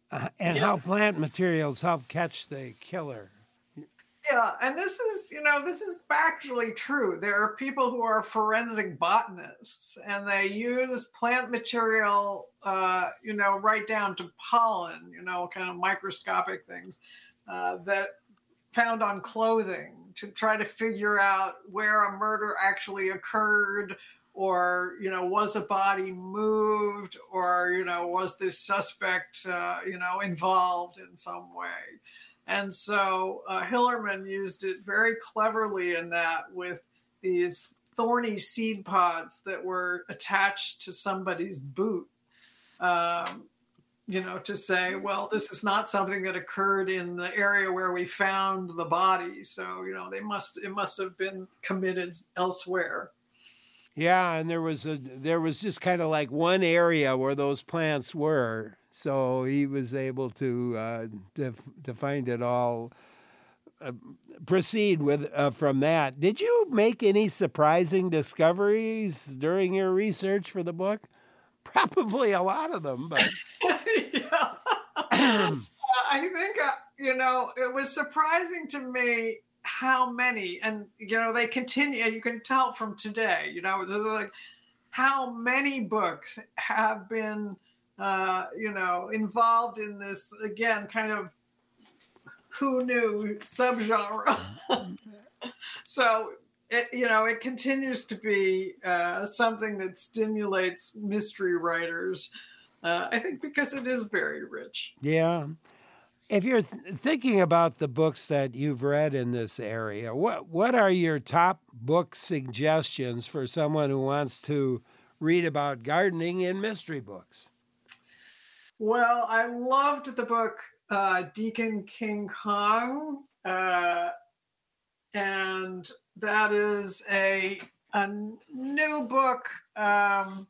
uh, and Yeah. how plant materials help catch the killer. Yeah, and this is, you know, this is factually true. There are people who are forensic botanists, and they use plant material, uh, you know, right down to pollen, you know, kind of microscopic things uh, that found on clothing to try to figure out where a murder actually occurred, or, you know, was a body moved, or, you know, was this suspect, uh, you know, involved in some way. And so uh, Hillerman used it very cleverly in that with these thorny seed pods that were attached to somebody's boot, um, you know, to say, well, this is not something that occurred in the area where we found the body. So, you know, they must, it must have been committed elsewhere. Yeah, and there was a there was just kind of like one area where those plants were. So he was able to uh, to, to find it all, uh, proceed with uh, from that. Did you make any surprising discoveries during your research for the book? Probably a lot of them, but yeah. I think, uh, you know, it was surprising to me how many, and, you know, they continue, and you can tell from today, you know, there's like how many books have been Uh, you know, involved in this, again, kind of who knew subgenre. So, it, you know, it continues to be uh, something that stimulates mystery writers, uh, I think because it is very rich. yeah. If you're th- thinking about the books that you've read in this area, what what are your top book suggestions for someone who wants to read about gardening in mystery books? Well, I loved the book uh, Deacon King Kong, uh, and that is a a new book. Um,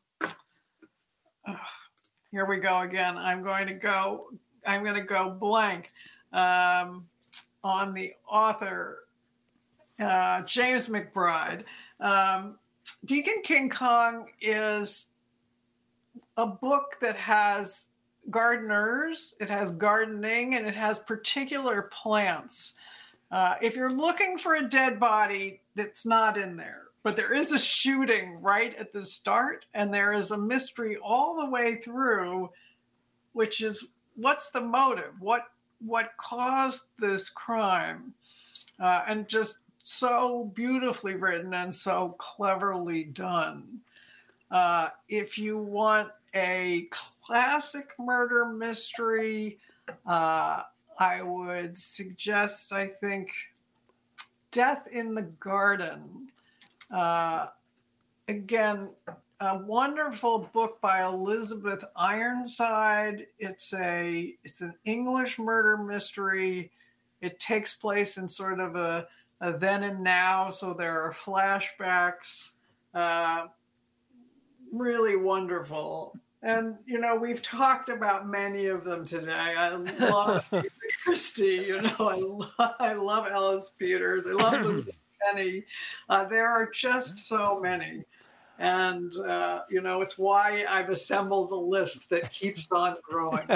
oh, here we go again. I'm going to go. I'm going to go blank um, on the author, uh, James McBride. Um, Deacon King Kong is a book that has gardeners, it has gardening, and it has particular plants. Uh, if you're looking for a dead body, that's not in there. But there is a shooting right at the start, and there is a mystery all the way through, which is what's the motive? What what caused this crime? Uh, and just so beautifully written and so cleverly done. Uh, if you want a classic murder mystery, uh, I would suggest, I think, Death in the Garden. Uh, again, a wonderful book by Elizabeth Ironside. It's a it's an English murder mystery. It takes place in sort of a, a then and now, so there are flashbacks. Uh, really wonderful. And, you know, we've talked about many of them today. I love Christie, you know, I, lo- I love Ellis Peters. I love Lucy Penny. Uh, there are just so many. And, uh, you know, it's why I've assembled a list that keeps on growing.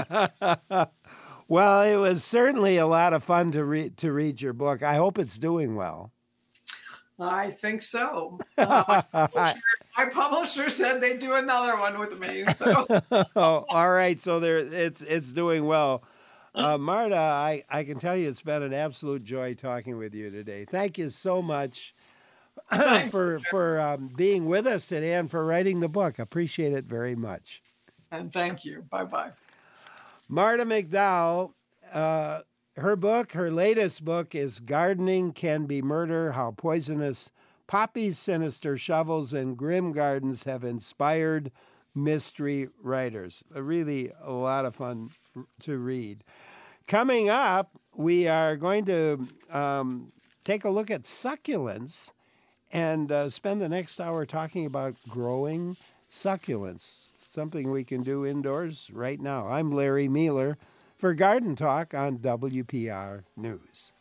Well, it was certainly a lot of fun to read to read your book. I hope it's doing well. I think so. Uh, my, publisher, my publisher said they'd do another one with me. So. Oh, all right. So there, it's it's doing well. Uh, Marta, I, I can tell you it's been an absolute joy talking with you today. Thank you so much for for um, being with us today and for writing the book. Appreciate it very much. And thank you. Bye-bye. Marta McDowell, uh, her book, her latest book is Gardening Can Be Murder, How Poisonous Poppies, Sinister Shovels, and Grim Gardens Have Inspired Mystery Writers. A really a lot of fun to read. Coming up, we are going to um, take a look at succulents and uh, spend the next hour talking about growing succulents, something we can do indoors right now. I'm Larry Mueller for Garden Talk on W P R News.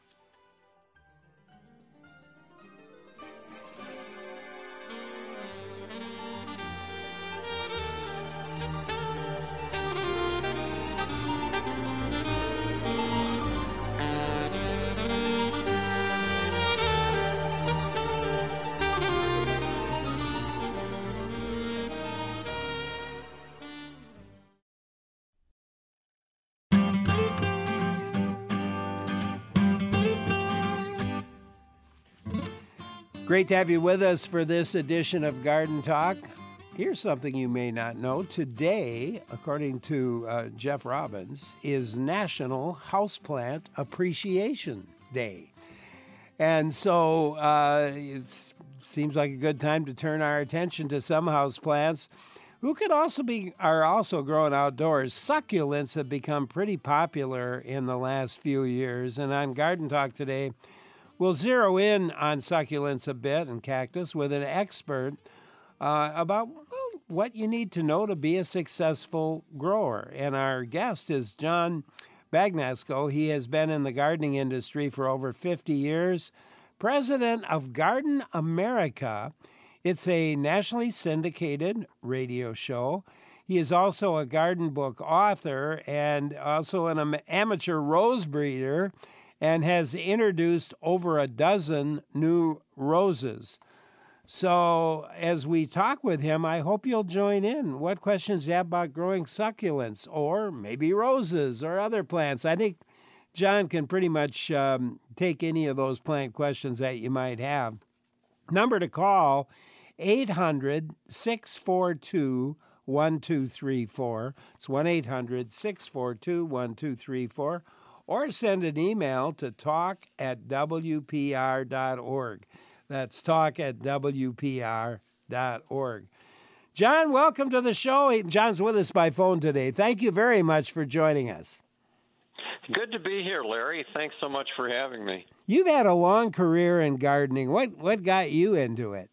Great to have you with us for this edition of Garden Talk. Here's something you may not know. Today, according to uh, Jeff Robbins, is National Houseplant Appreciation Day. And so uh, it seems like a good time to turn our attention to some houseplants who could also be are also growing outdoors. Succulents have become pretty popular in the last few years. And on Garden Talk today, we'll zero in on succulents a bit and cactus with an expert uh, about well, what you need to know to be a successful grower. And our guest is John Bagnasco. He has been in the gardening industry for over fifty years, president of Garden America. It's a nationally syndicated radio show. He is also a garden book author and also an am- amateur rose breeder, and has introduced over a dozen new roses. So as we talk with him, I hope you'll join in. What questions do you have about growing succulents or maybe roses or other plants? I think John can pretty much um, take any of those plant questions that you might have. Number to call, eight hundred, six four two, one two three four. It's one eight hundred, six four two, one two three four. Or send an email to talk at w p r dot org. That's talk at w p r dot org. John, welcome to the show. John's with us by phone today. Thank you very much for joining us. Good to be here, Larry. Thanks so much for having me. You've had a long career in gardening. What what got you into it?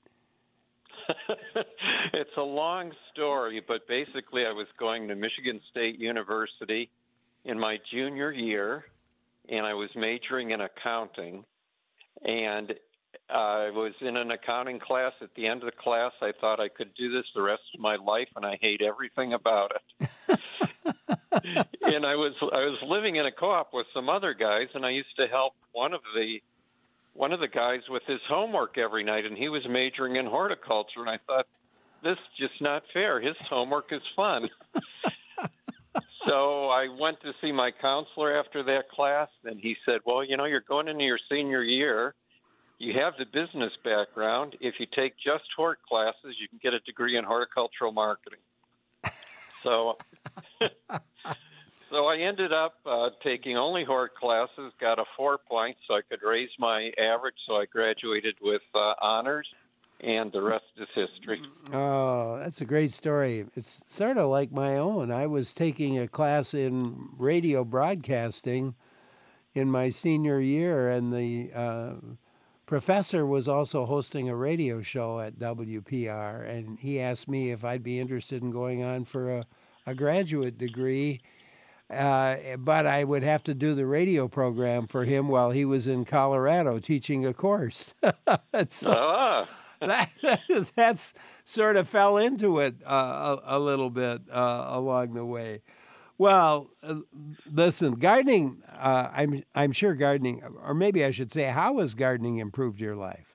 It's a long story, but basically I was going to Michigan State University in my junior year, and I was majoring in accounting, and I was in an accounting class. At the end of the class, I thought I could do this the rest of my life, and I hate everything about it. And I was I was living in a co-op with some other guys, and I used to help one of the one of the guys with his homework every night, and he was majoring in horticulture, and I thought, this is just not fair. His homework is fun. So I went to see my counselor after that class, and he said, well, you know, you're going into your senior year. You have the business background. If you take just hort classes, you can get a degree in horticultural marketing. So so I ended up uh, taking only hort classes, got a four point so I could raise my average, so I graduated with uh, honors. And the rest is history. Oh, that's a great story. It's sort of like my own. I was taking a class in radio broadcasting in my senior year, and the uh, professor was also hosting a radio show at W P R, and he asked me if I'd be interested in going on for a, a graduate degree, uh, but I would have to do the radio program for him while he was in Colorado teaching a course. so, ah. That, that's sort of fell into it uh, a, a little bit uh, along the way. Well, uh, listen, gardening, uh, I'm I'm sure gardening, or maybe I should say, how has gardening improved your life?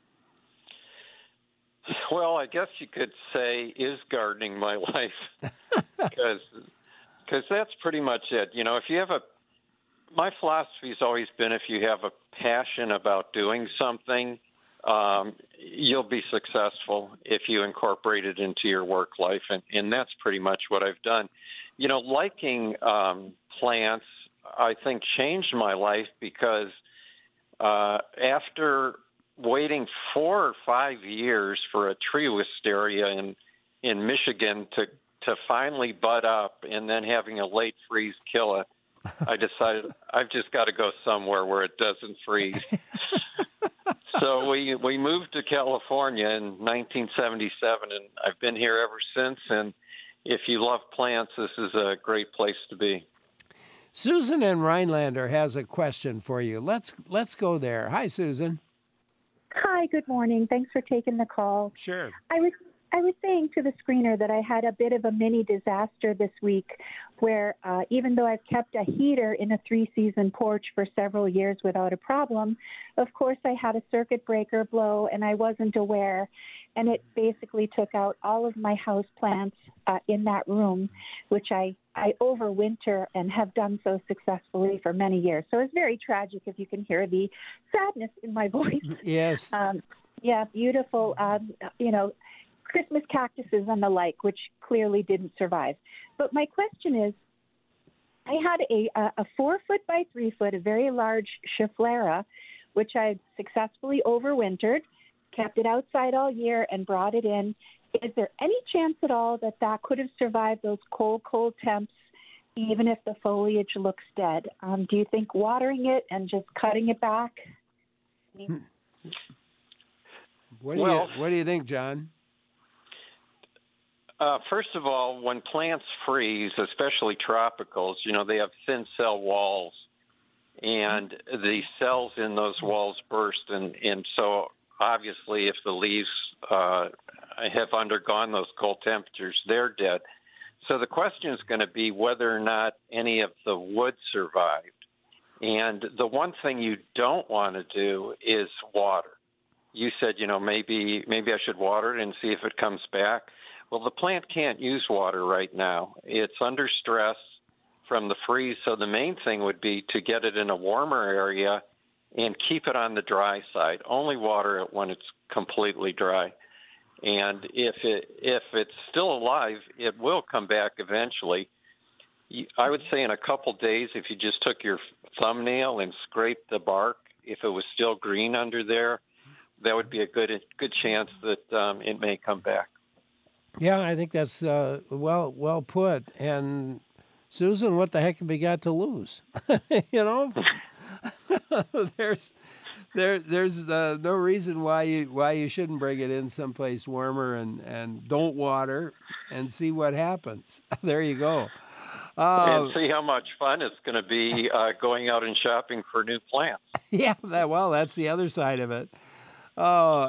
Well, I guess you could say, is gardening my life? Because because that's pretty much it. You know, if you have a, my philosophy has always been if you have a passion about doing something, Um, you'll be successful if you incorporate it into your work life, and, and that's pretty much what I've done. You know, liking um, plants, I think, changed my life because uh, after waiting four or five years for a tree wisteria in in Michigan to to finally bud up, and then having a late freeze kill it, I decided I've just got to go somewhere where it doesn't freeze. So we we moved to California in nineteen seventy-seven, and I've been here ever since. And if you love plants, this is a great place to be. Susan in Rhinelander has a question for you. Let's let's go there. Hi, Susan. Hi, good morning. Thanks for taking the call. Sure. I was I was saying to the screener that I had a bit of a mini disaster this week where uh, even though I've kept a heater in a three-season porch for several years without a problem, of course I had a circuit breaker blow and I wasn't aware, and it basically took out all of my house plants uh, in that room, which I, I overwinter and have done so successfully for many years. So it's very tragic if you can hear the sadness in my voice. Yes. Um, Yeah, beautiful, um, you know, Christmas cactuses and the like, which clearly didn't survive. But my question is, I had a, a four foot by three foot, a very large Schefflera, which I successfully overwintered, kept it outside all year, and brought it in. Is there any chance at all that that could have survived those cold, cold temps, even if the foliage looks dead? Um, do you think watering it and just cutting it back? Hmm. What do well, you What do you think, John? Uh, first of all, when plants freeze, especially tropicals, you know, they have thin cell walls, and the cells in those walls burst, and, and so obviously if the leaves uh, have undergone those cold temperatures, they're dead. So the question is going to be whether or not any of the wood survived. And the one thing you don't want to do is water. You said, you know, maybe maybe I should water it and see if it comes back. Well, the plant can't use water right now. It's under stress from the freeze. So the main thing would be to get it in a warmer area and keep it on the dry side. Only water it when it's completely dry. And if it if it's still alive, it will come back eventually. I would say in a couple days, if you just took your thumbnail and scraped the bark, if it was still green under there, that would be a good good chance that um, it may come back. Yeah, I think that's uh, well well put. And Susan, what the heck have we got to lose? you know, there's there there's uh, no reason why you why you shouldn't bring it in someplace warmer and, and don't water and see what happens. There you go. Uh, and see how much fun it's going to be uh, going out and shopping for new plants. Yeah, that, well, that's the other side of it. Uh,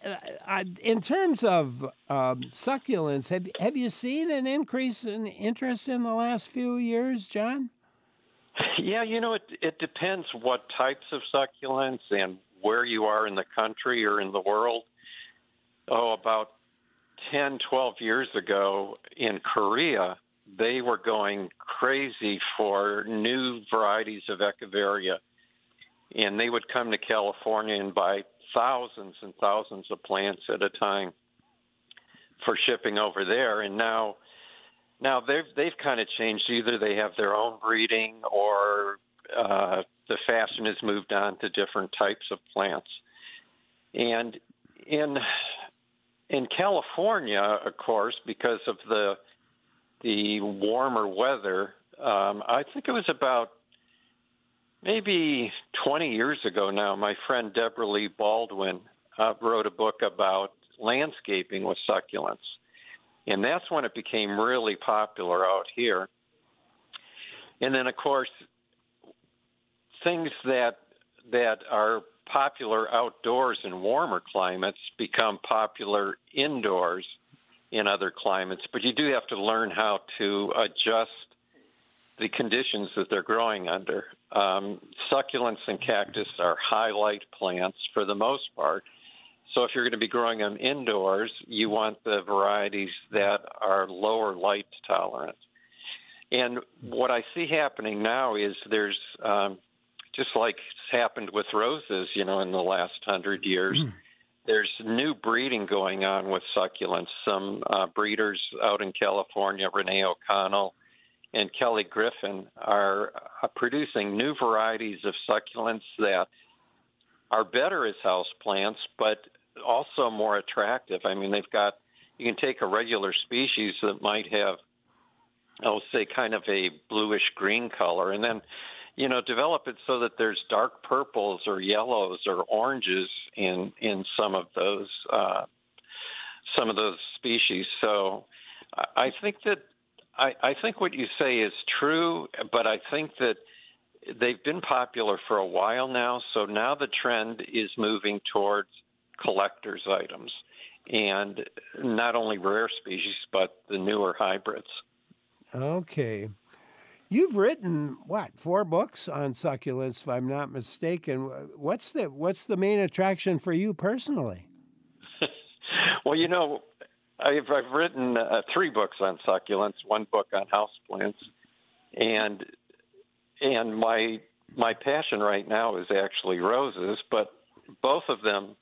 in terms of um, succulents, have have you seen an increase in interest in the last few years, John? Yeah, you know, it it depends what types of succulents and where you are in the country or in the world. Oh, about ten, twelve years ago in Korea, they were going crazy for new varieties of Echeveria, and they would come to California and buy thousands and thousands of plants at a time for shipping over there. And now, now they've they've kind of changed. Either they have their own breeding, or uh, the fashion has moved on to different types of plants. And in in California, of course, because of the the warmer weather, um, I think it was about maybe twenty years ago now, my friend Deborah Lee Baldwin uh, wrote a book about landscaping with succulents. And that's when it became really popular out here. And then, of course, things that that are popular outdoors in warmer climates become popular indoors in other climates. But you do have to learn how to adjust the conditions that they're growing under. Um, succulents and cactus are highlight plants for the most part. So if you're going to be growing them indoors, you want the varieties that are lower light tolerant. And what I see happening now is there's, um, just like it's happened with roses, you know, in the last hundred years, mm. there's new breeding going on with succulents. Some uh, breeders out in California, Renee O'Connell and Kelly Griffin, are uh, producing new varieties of succulents that are better as house plants, but also more attractive. I mean, they've got, you can take a regular species that might have, I'll say, kind of a bluish green color, and then, you know, develop it so that there's dark purples or yellows or oranges in in some of those uh, some of those species. So I think that I, I think what you say is true, but I think that they've been popular for a while now. So now the trend is moving towards collector's items, and not only rare species, but the newer hybrids. Okay. You've written, what, four books on succulents, if I'm not mistaken. What's the what's the main attraction for you personally? Well, you know, I've, I've written uh, three books on succulents, one book on houseplants, and and my my passion right now is actually roses, but both of them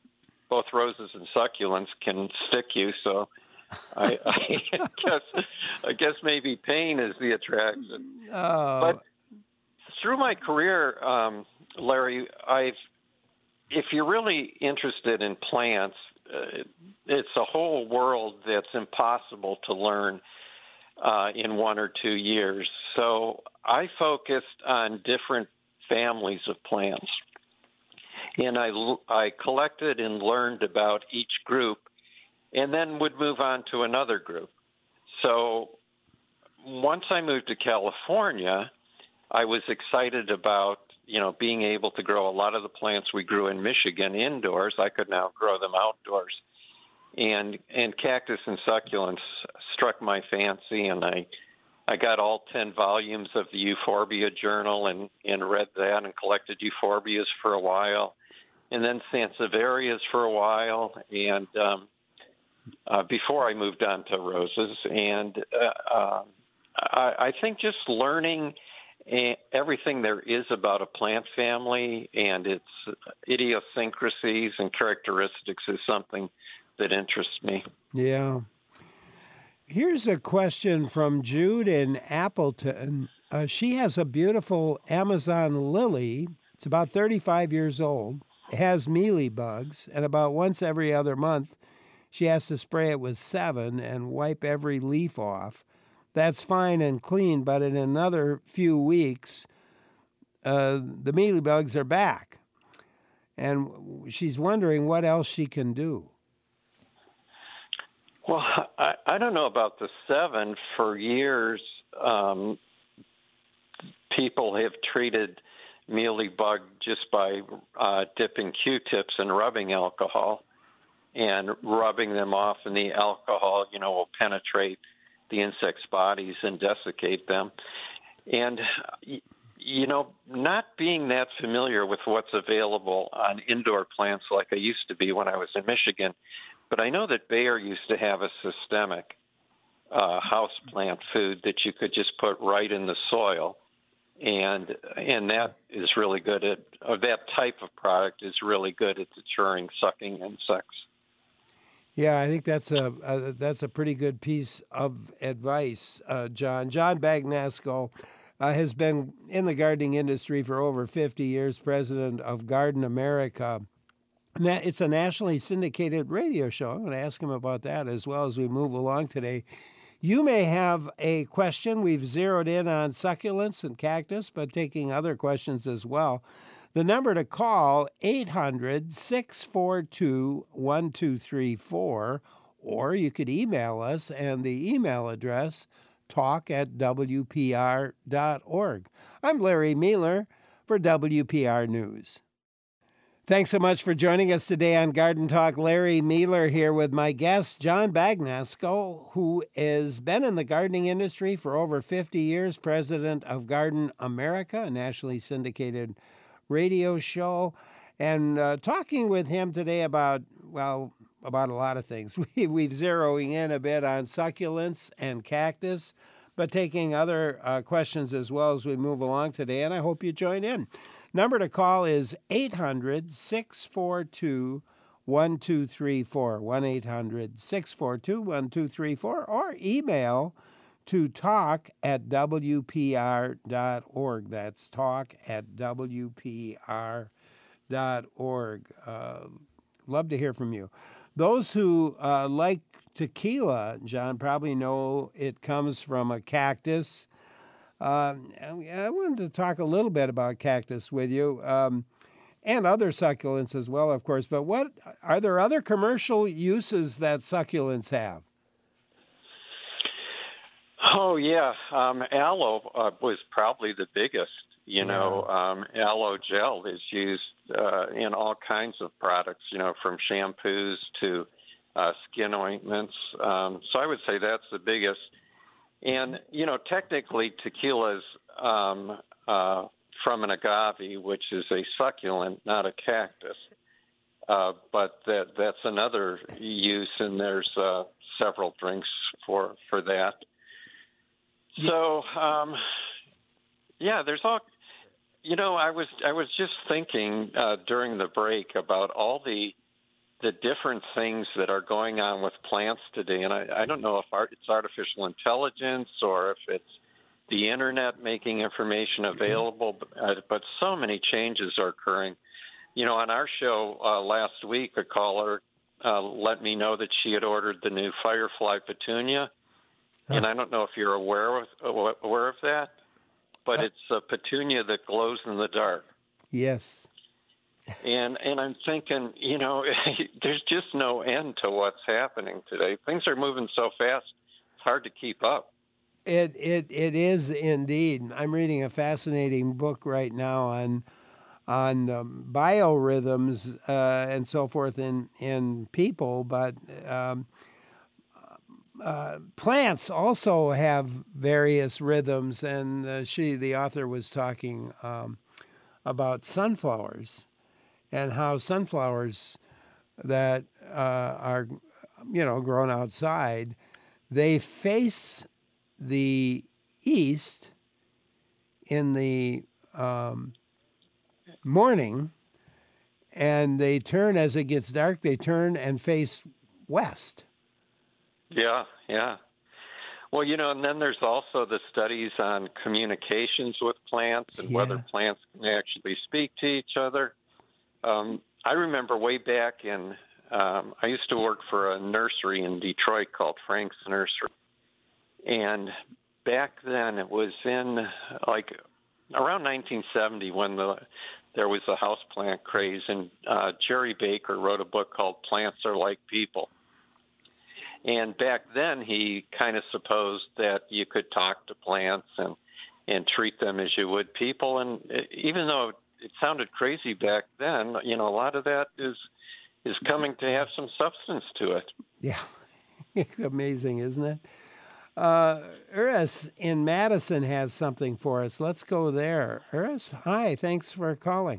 both roses and succulents can stick you. So I, I guess I guess maybe pain is the attraction. Oh. But through my career, um, Larry, I've if you're really interested in plants, uh, it's a whole world that's impossible to learn uh, in one or two years. So I focused on different families of plants. And I, I collected and learned about each group and then would move on to another group. So once I moved to California, I was excited about, you know, being able to grow a lot of the plants we grew in Michigan indoors. I could now grow them outdoors. And and cactus and succulents struck my fancy, and I I got all ten volumes of the Euphorbia Journal and, and read that and collected euphorbias for a while, and then sansevierias for a while, and um, uh, before I moved on to roses. And uh, uh, I, I think just learning everything there is about a plant family and its idiosyncrasies and characteristics is something that interests me. Yeah. Here's a question from Jude in Appleton. Uh, she has a beautiful Amazon lily. It's about thirty-five years old. It has mealybugs, and about once every other month, she has to spray it with Sevin and wipe every leaf off. That's fine and clean, but in another few weeks, uh, the mealybugs are back. And she's wondering what else she can do. Well, I, I don't know about the Sevin. For years, um, people have treated mealybug just by uh, dipping Q-tips in rubbing alcohol, and rubbing them off, and the alcohol, you know, will penetrate the insects' bodies and desiccate them. And, you know, not being that familiar with what's available on indoor plants like I used to be when I was in Michigan, but I know that Bayer used to have a systemic uh, house plant food that you could just put right in the soil. And and that is really good at, or that type of product is really good at deterring sucking insects. Yeah, I think that's a, a that's a pretty good piece of advice, uh, John. John Bagnasco uh, has been in the gardening industry for over fifty years, president of Garden America. It's a nationally syndicated radio show. I'm going to ask him about that as well as we move along today. You may have a question. We've zeroed in on succulents and cactus, but taking other questions as well. The number to call, eight hundred, six four two, one two three four, or you could email us, and the email address, talk at w p r dot org. I'm Larry Mealer for W P R News. Thanks so much for joining us today on Garden Talk. Larry Mealer here with my guest, John Bagnasco, who has been in the gardening industry for over fifty years, president of Garden America, a nationally syndicated radio show, and uh, talking with him today about, well, about a lot of things. We, we've zeroing in a bit on succulents and cactus, but taking other uh, questions as well as we move along today, and I hope you join in. Number to call is eight hundred, six four two, one two three four, one eight hundred, six four two, one two three four, or email to talk at w p r dot org. That's talk at w p r dot org. Uh, love to hear from you. Those who uh, like tequila, John, probably know it comes from a cactus. Uh, I wanted to talk a little bit about cactus with you, um, and other succulents as well, of course. But what are there other commercial uses that succulents have? Oh, yeah. Um, aloe uh, was probably the biggest. You yeah. know, um, aloe gel is used uh, in all kinds of products, you know, from shampoos to uh, skin ointments. Um, so I would say that's the biggest. And, you know, technically tequila's um, uh, from an agave, which is a succulent, not a cactus. Uh, but that that's another use, and there's uh, several drinks for, for that. So, um, yeah, there's all, you know, I was I was just thinking uh, during the break about all the the different things that are going on with plants today. And I, I don't know if art, it's artificial intelligence or if it's the internet making information available, but, uh, but so many changes are occurring. You know, on our show uh, last week, a caller uh, let me know that she had ordered the new Firefly Petunia. Huh. And I don't know if you're aware of, aware of that, but it's a petunia that glows in the dark. Yes. And and I'm thinking, you know, there's just no end to what's happening today. Things are moving so fast, it's hard to keep up. It it it is indeed. I'm reading a fascinating book right now on on um, biorhythms uh, and so forth in in people, but um, uh, plants also have various rhythms. And uh, she, the author, was talking um, about sunflowers. And how sunflowers that uh, are, you know, grown outside, they face the east in the um, morning, and they turn as it gets dark. They turn and face west. Yeah, yeah. Well, you know, and then there's also the studies on communications with plants and yeah. whether plants can actually speak to each other. Um, I remember way back in, um, I used to work for a nursery in Detroit called Frank's Nursery. And back then it was in like around nineteen seventy when the, there was a houseplant craze. And uh, Jerry Baker wrote a book called Plants Are Like People. And back then he kind of supposed that you could talk to plants and, and treat them as you would people. And even though it sounded crazy back then, you know, a lot of that is is coming to have some substance to it. Yeah, it's amazing, isn't it? Uh, Iris in Madison has something for us. Let's go there. Iris, hi, thanks for calling.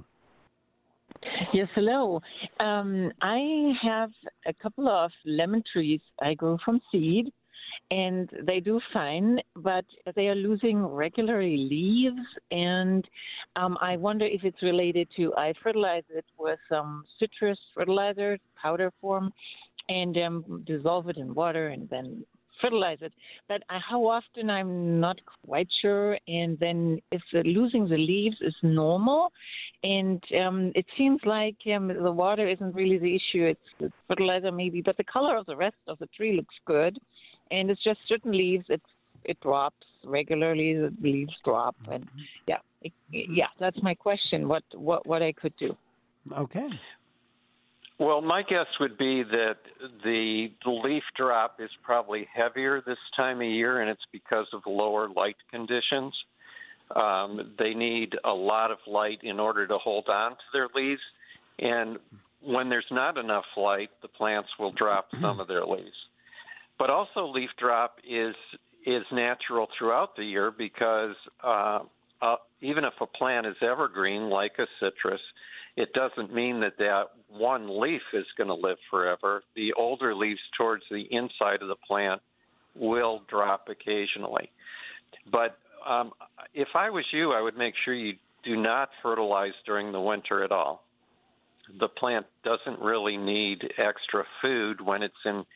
Yes, hello. Um, I have a couple of lemon trees I grew from seed, and they do fine, but they are losing regularly leaves, and um, I wonder if it's related to, I fertilize it with some citrus fertilizer, powder form, and um, dissolve it in water and then fertilize it. But uh, how often, I'm not quite sure, and then if the losing the leaves is normal, and um, it seems like um, the water isn't really the issue, it's the fertilizer maybe, but the color of the rest of the tree looks good. And it's just certain leaves, it it drops regularly. The leaves drop, and yeah, it, yeah. That's my question. What what what I could do? Okay. Well, my guess would be that the, the leaf drop is probably heavier this time of year, and it's because of lower light conditions. Um, they need a lot of light in order to hold on to their leaves, and when there's not enough light, the plants will drop some of their leaves. But also leaf drop is is natural throughout the year because uh, uh, even if a plant is evergreen, like a citrus, it doesn't mean that that one leaf is going to live forever. The older leaves towards the inside of the plant will drop occasionally. But um, if I was you, I would make sure you do not fertilize during the winter at all. The plant doesn't really need extra food when it's in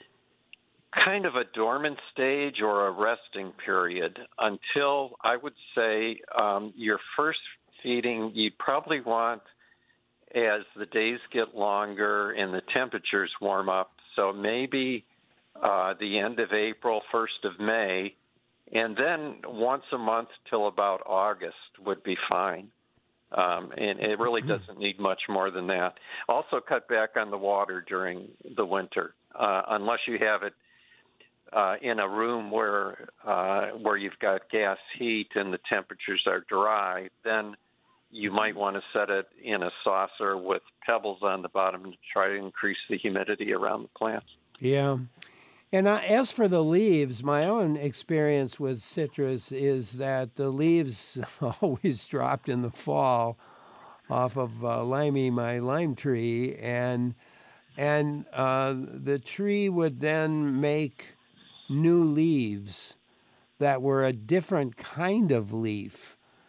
kind of a dormant stage or a resting period until, I would say, um, your first feeding, you'd probably want as the days get longer and the temperatures warm up. So maybe uh, the end of April, first of May, and then once a month till about August would be fine. Um, and it really doesn't need much more than that. Also cut back on the water during the winter, uh, unless you have it Uh, in a room where uh, where you've got gas heat and the temperatures are dry, then you might want to set it in a saucer with pebbles on the bottom to try to increase the humidity around the plants. Yeah. And uh, as for the leaves, my own experience with citrus is that the leaves always dropped in the fall off of uh, Limey, my lime tree, and and uh, the tree would then make new leaves that were a different kind of leaf.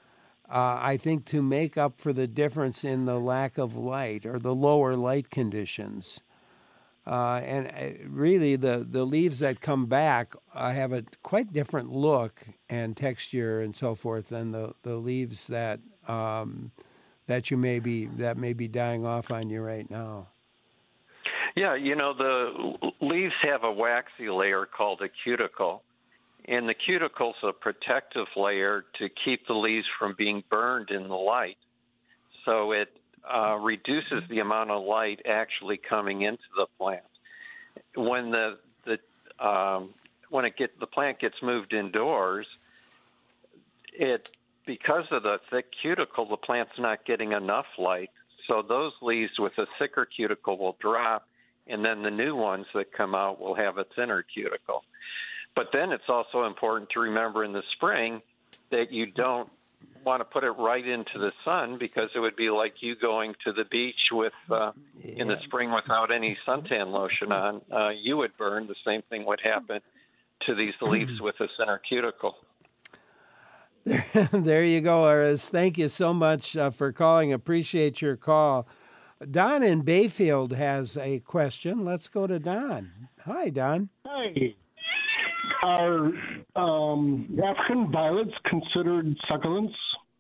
uh, I think to make up for the difference in the lack of light or the lower light conditions. Uh, and uh, really, the, the leaves that come back uh, have a quite different look and texture and so forth than the, the leaves that um, that you may be that may be dying off on you right now. Yeah, you know, the leaves have a waxy layer called a cuticle, and the cuticle's a protective layer to keep the leaves from being burned in the light. So it Uh, reduces the amount of light actually coming into the plant. When the the um, when it get the plant gets moved indoors, it because of the thick cuticle, the plant's not getting enough light. So those leaves with a thicker cuticle will drop, and then the new ones that come out will have a thinner cuticle. But then it's also important to remember in the spring that you don't want to put it right into the sun, because it would be like you going to the beach with uh, yeah. in the spring without any suntan lotion on. Uh, you would burn. The same thing would happen to these leaves with a thinner cuticle. There you go, Aris. Thank you so much uh, for calling. Appreciate your call. Don in Bayfield has a question. Let's go to Don. Hi, Don. Hi. Are um, African violets considered succulents?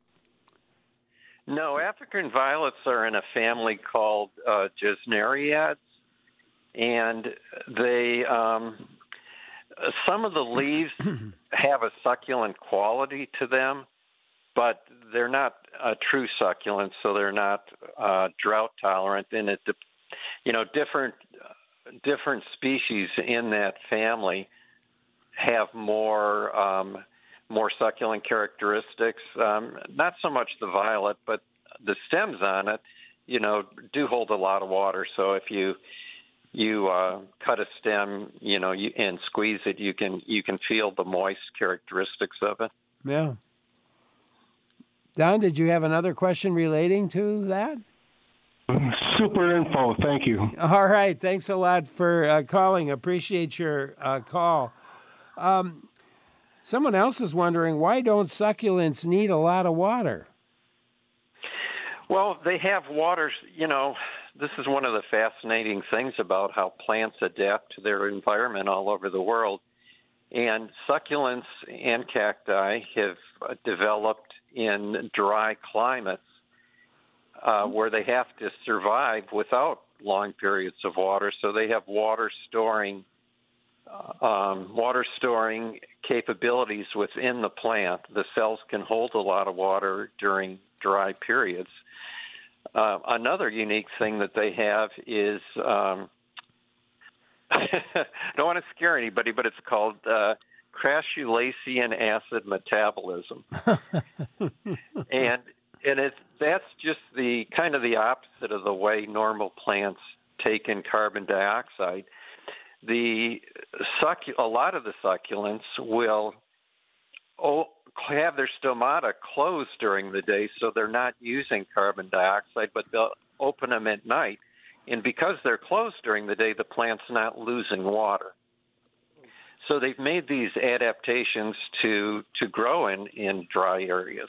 No, African violets are in a family called uh, Gesneriads, and they um, some of the leaves have a succulent quality to them, but they're not a true succulent, so they're not uh, drought tolerant. And it, you know, different different species in that family have more um, more succulent characteristics. Um, not so much the violet, but the stems on it, you know, do hold a lot of water. So if you you uh, cut a stem, you know, you, and squeeze it, you can you can feel the moist characteristics of it. Yeah. Don, did you have another question relating to that? Super info. Thank you. All right. Thanks a lot for uh, calling. Appreciate your uh, call. Um, someone else is wondering, why don't succulents need a lot of water? Well, they have water. You know, this is one of the fascinating things about how plants adapt to their environment all over the world. And succulents and cacti have developed in dry climates uh, where they have to survive without long periods of water. So they have water storing um, water storing capabilities within the plant. The cells can hold a lot of water during dry periods. Uh, another unique thing that they have is, um, I don't want to scare anybody, but it's called uh, crassulacean acid metabolism. and and it's, that's just the kind of the opposite of the way normal plants take in carbon dioxide. The succ- a lot of the succulents will oh, have their stomata closed during the day, so they're not using carbon dioxide, but they'll open them at night. And because they're closed during the day, the plant's not losing water. So they've made these adaptations to to grow in, in dry areas.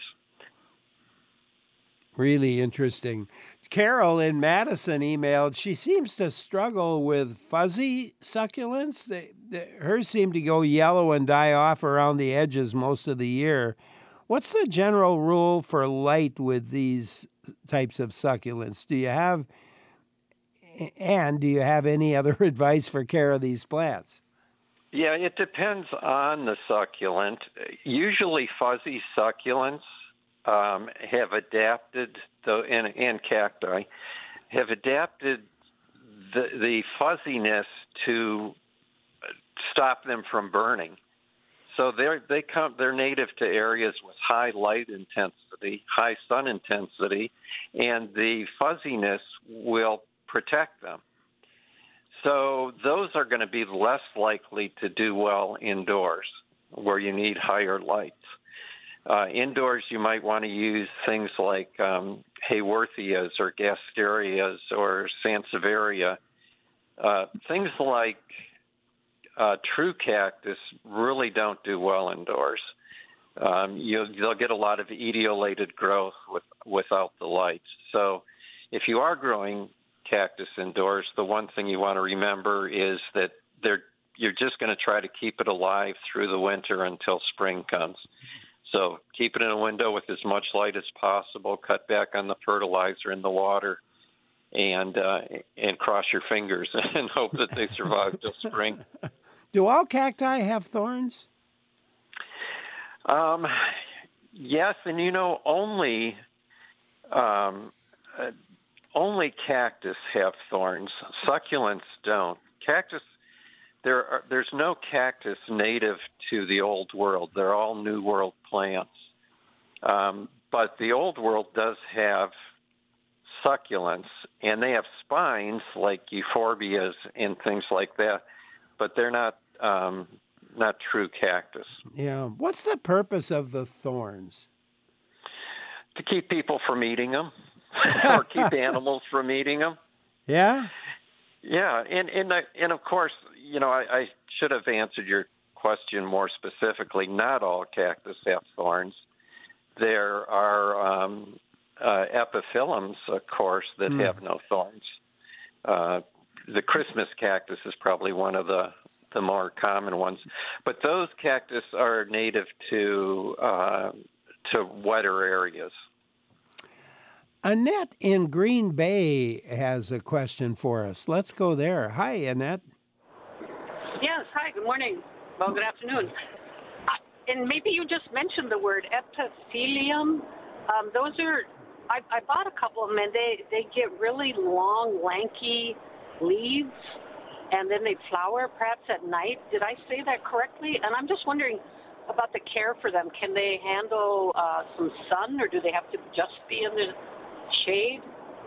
Really interesting. Carol in Madison emailed, she seems to struggle with fuzzy succulents. They, they, hers seem to go yellow and die off around the edges most of the year. What's the general rule for light with these types of succulents? Do you have, and do you have any other advice for care of these plants? Yeah, it depends on the succulent. Usually fuzzy succulents um, have adapted, the, and, and cacti, have adapted the, the fuzziness to stop them from burning. So they're they come they're native to areas with high light intensity, high sun intensity, and the fuzziness will protect them. So those are going to be less likely to do well indoors, where you need higher lights. Uh, indoors, you might want to use things like um, Hayworthias or Gasterias or Sansevieria. Uh, things like uh, true cactus really don't do well indoors. Um, you, they'll get a lot of etiolated growth with, without the lights. So if you are growing cactus indoors, the one thing you want to remember is that they're, you're just going to try to keep it alive through the winter until spring comes. So keep it in a window with as much light as possible, cut back on the fertilizer and the water, and uh, and cross your fingers and hope that they survive till spring. Do all cacti have thorns? Um, yes, and you know, only um, uh, only cactus have thorns. Succulents don't. Cactus, there are, there's no cactus native to the Old World. They're all New World plants. Um, but the Old World does have succulents, and they have spines like euphorbias and things like that, but they're not um, not true cactus. Yeah. What's the purpose of the thorns? To keep people from eating them, or keep animals from eating them. Yeah. Yeah, and and I, and of course, you know, I, I should have answered your question more specifically. Not all cactus have thorns. There are um, uh, epiphyllums, of course, that mm. have no thorns. Uh, the Christmas cactus is probably one of the, the more common ones. But those cactus are native to uh, to wetter areas. Annette in Green Bay has a question for us. Let's go there. Hi, Annette. Yes, hi, good morning. Well, good afternoon. Uh, and maybe you just mentioned the word epiphyllum. Um, those are, I, I bought a couple of them, and they, they get really long, lanky leaves, and then they flower perhaps at night. Did I say that correctly? And I'm just wondering about the care for them. Can they handle uh, some sun, or do they have to just be in the shade?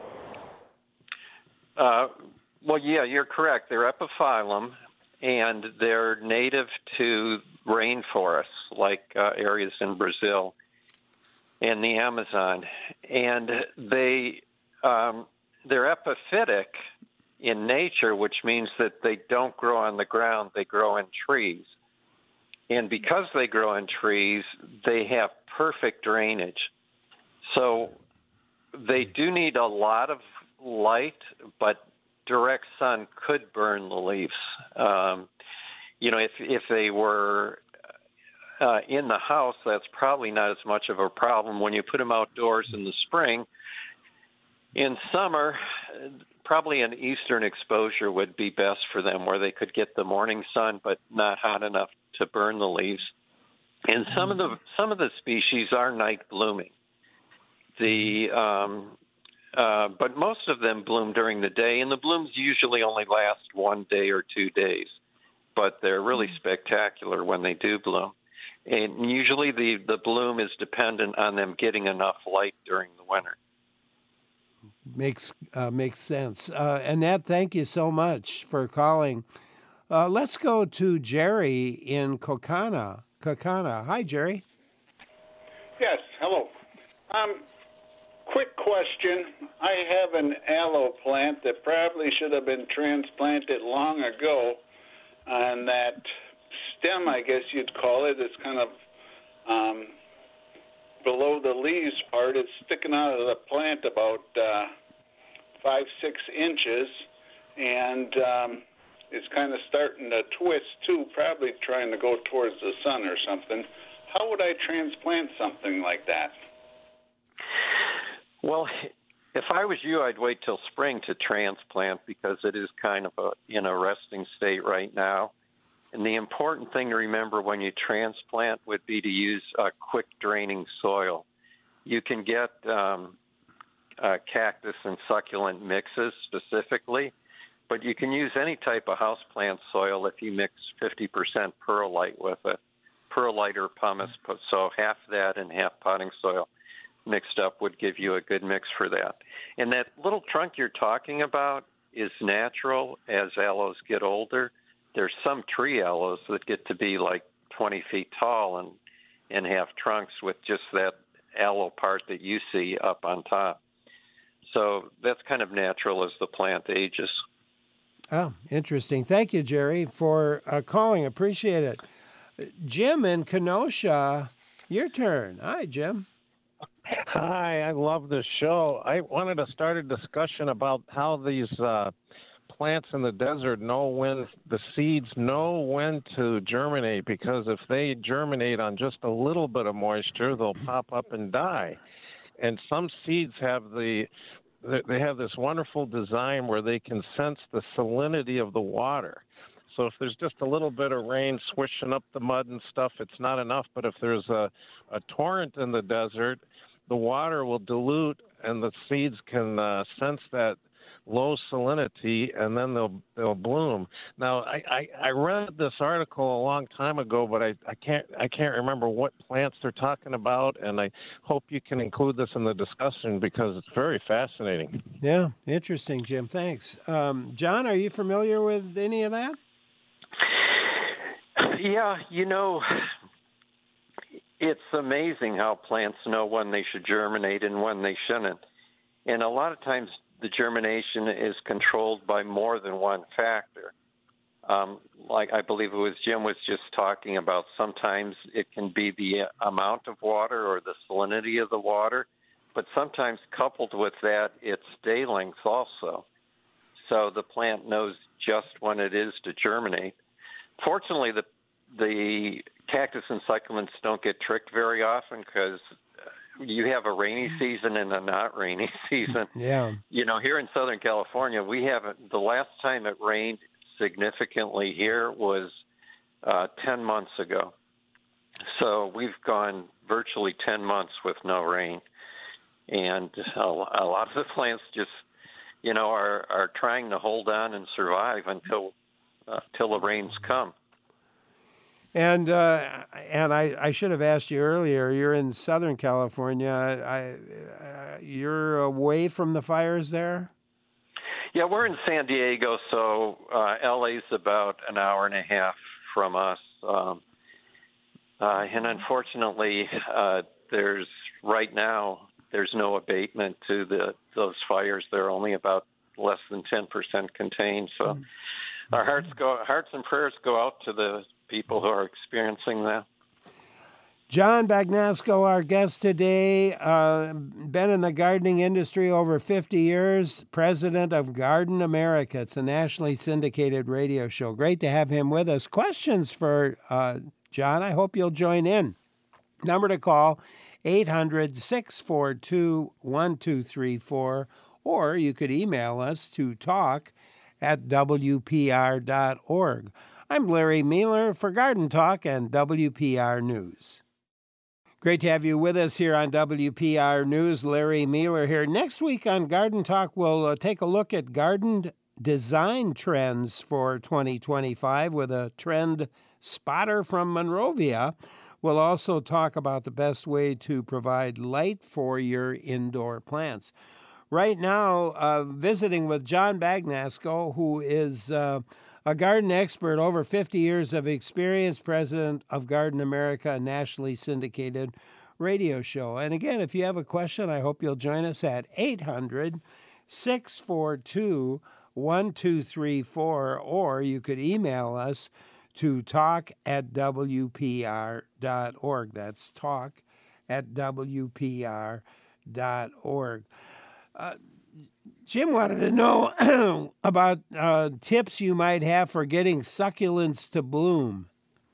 Uh, well, yeah, you're correct. They're epiphyllum, and they're native to rainforests, like uh, areas in Brazil and the Amazon. And they, um, they're epiphytic in nature, which means that they don't grow on the ground, they grow in trees. And because they grow in trees, they have perfect drainage. So they do need a lot of light, but direct sun could burn the leaves. Um, you know, if if they were uh, in the house, that's probably not as much of a problem. When you put them outdoors in the spring, in summer, probably an eastern exposure would be best for them, where they could get the morning sun, but not hot enough to burn the leaves. And some of the some of the species are night blooming. The um, uh, but most of them bloom during the day, and the blooms usually only last one day or two days. But they're really spectacular when they do bloom. And usually the, the bloom is dependent on them getting enough light during the winter. Makes uh, makes sense. Uh, Annette, thank you so much for calling. Uh, let's go to Jerry in Kokana. Kokana. Hi, Jerry. Yes, hello. Um, quick question. I have an aloe plant that probably should have been transplanted long ago, and that stem, I guess you'd call it, is kind of um, below the leaves part. It's sticking out of the plant about uh, five, six inches, and um, it's kind of starting to twist too, probably trying to go towards the sun or something. How would I transplant something like that? Well, if I was you, I'd wait till spring to transplant, because it is kind of a, in a resting state right now. And the important thing to remember when you transplant would be to use a quick draining soil. You can get um, uh, cactus and succulent mixes specifically, but you can use any type of houseplant soil if you mix fifty percent perlite with it. Perlite or pumice, so half that and half potting soil mixed up would give you a good mix for that. And that little trunk you're talking about is natural as aloes get older. There's some tree aloes that get to be like twenty feet tall and, and have trunks with just that aloe part that you see up on top. So that's kind of natural as the plant ages. Oh, interesting. Thank you, Jerry, for uh, calling. Appreciate it. Jim in Kenosha Your turn. Hi, Jim. Hi, I love this show. I wanted to start a discussion about how these uh, plants in the desert know when the seeds know when to germinate, because if they germinate on just a little bit of moisture, they'll pop up and die. And some seeds have the they have this wonderful design where they can sense the salinity of the water. So if there's just a little bit of rain swishing up the mud and stuff, it's not enough. But if there's a, a torrent in the desert, the water will dilute and the seeds can uh, sense that low salinity, and then they'll they'll bloom. Now, I, I, I read this article a long time ago, but I, I can't I can't remember what plants they're talking about, and I hope you can include this in the discussion because it's very fascinating. Yeah, interesting, Jim. Thanks. Um, John, are you familiar with any of that? Yeah, you know, it's amazing how plants know when they should germinate and when they shouldn't. And a lot of times the germination is controlled by more than one factor. Um, like I believe it was Jim was just talking about, sometimes it can be the amount of water or the salinity of the water, but sometimes coupled with that, it's day length also. So the plant knows just when it is to germinate. Fortunately, the the cactus and succulents don't get tricked very often because you have a rainy season and a not rainy season. Yeah. You know, here in Southern California, we haven't, the last time it rained significantly here was uh, ten months ago. So we've gone virtually ten months with no rain. And a, a lot of the plants just, you know, are, are trying to hold on and survive until, uh, till the rains come. And uh, and I, I should have asked you earlier. You're in Southern California. I, uh, you're away from the fires there? Yeah, we're in San Diego, so uh, L A's about an hour and a half from us. Um, uh, and unfortunately, uh, there's right now there's no abatement to the those fires. They're only about less than ten percent contained. So mm-hmm. our hearts go hearts and prayers go out to the people who are experiencing that. John Bagnasco, our guest today, uh, been in the gardening industry over fifty years, president of Garden America. It's a nationally syndicated radio show. Great to have him with us. Questions for uh, John? I hope you'll join in. Number to call, eight hundred, six four two, one two three four, or you could email us to talk at w p r dot org. I'm Larry Mueller for Garden Talk and W P R News. Great to have you with us here on W P R News. Larry Mueller here. Next week on Garden Talk, we'll uh, take a look at garden design trends for twenty twenty-five with a trend spotter from Monrovia. We'll also talk about the best way to provide light for your indoor plants. Right now, uh, visiting with John Bagnasco, who is uh, a garden expert, over fifty years of experience, president of Garden America, a nationally syndicated radio show. And again, if you have a question, I hope you'll join us at eight hundred, six four two, one two three four, or you could email us to talk at w p r dot org. That's talk at w p r dot org. Uh, Jim wanted to know about uh, tips you might have for getting succulents to bloom.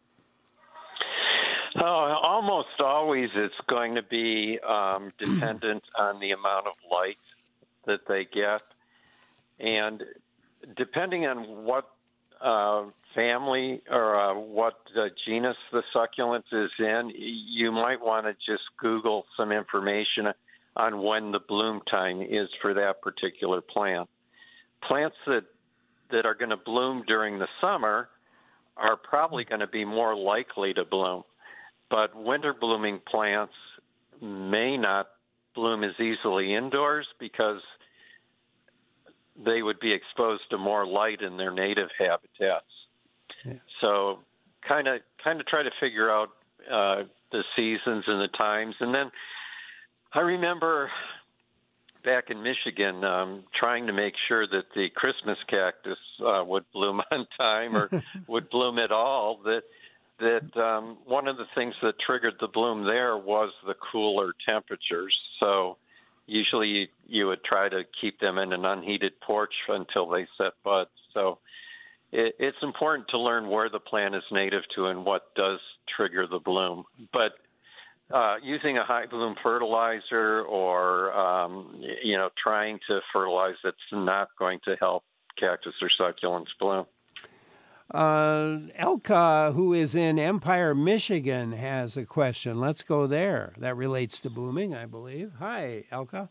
Oh, almost always it's going to be um, dependent on the amount of light that they get. And depending on what uh, family or uh, what uh, genus the succulent is in, you might want to just Google some information on when the bloom time is for that particular plant. Plants that that are going to bloom during the summer are probably going to be more likely to bloom. But winter blooming plants may not bloom as easily indoors because they would be exposed to more light in their native habitats. Yeah. So kind of kind of try to figure out uh, the seasons and the times. And then I remember back in Michigan um, trying to make sure that the Christmas cactus uh, would bloom on time or would bloom at all. That that um, one of the things that triggered the bloom there was the cooler temperatures. So usually you, you would try to keep them in an unheated porch until they set buds. So it, it's important to learn where the plant is native to and what does trigger the bloom. But uh, using a high bloom fertilizer or, um, you know, trying to fertilize, it's not going to help cactus or succulents bloom. Uh, Elka, who is in Empire, Michigan, has a question. Let's go there. That relates to blooming, I believe. Hi, Elka.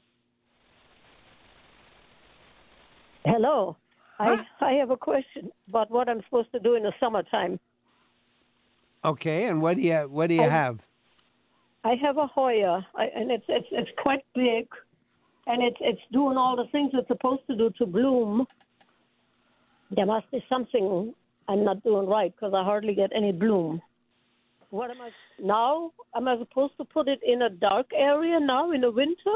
Hello. Huh? I, I have a question about what I'm supposed to do in the summertime. Okay, and what do you what do you I, have? I have a Hoya, I, and it's it's it's quite big, and it's it's doing all the things it's supposed to do to bloom. There must be something I'm not doing right because I hardly get any bloom. What am I now? Am I supposed to put it in a dark area now in the winter?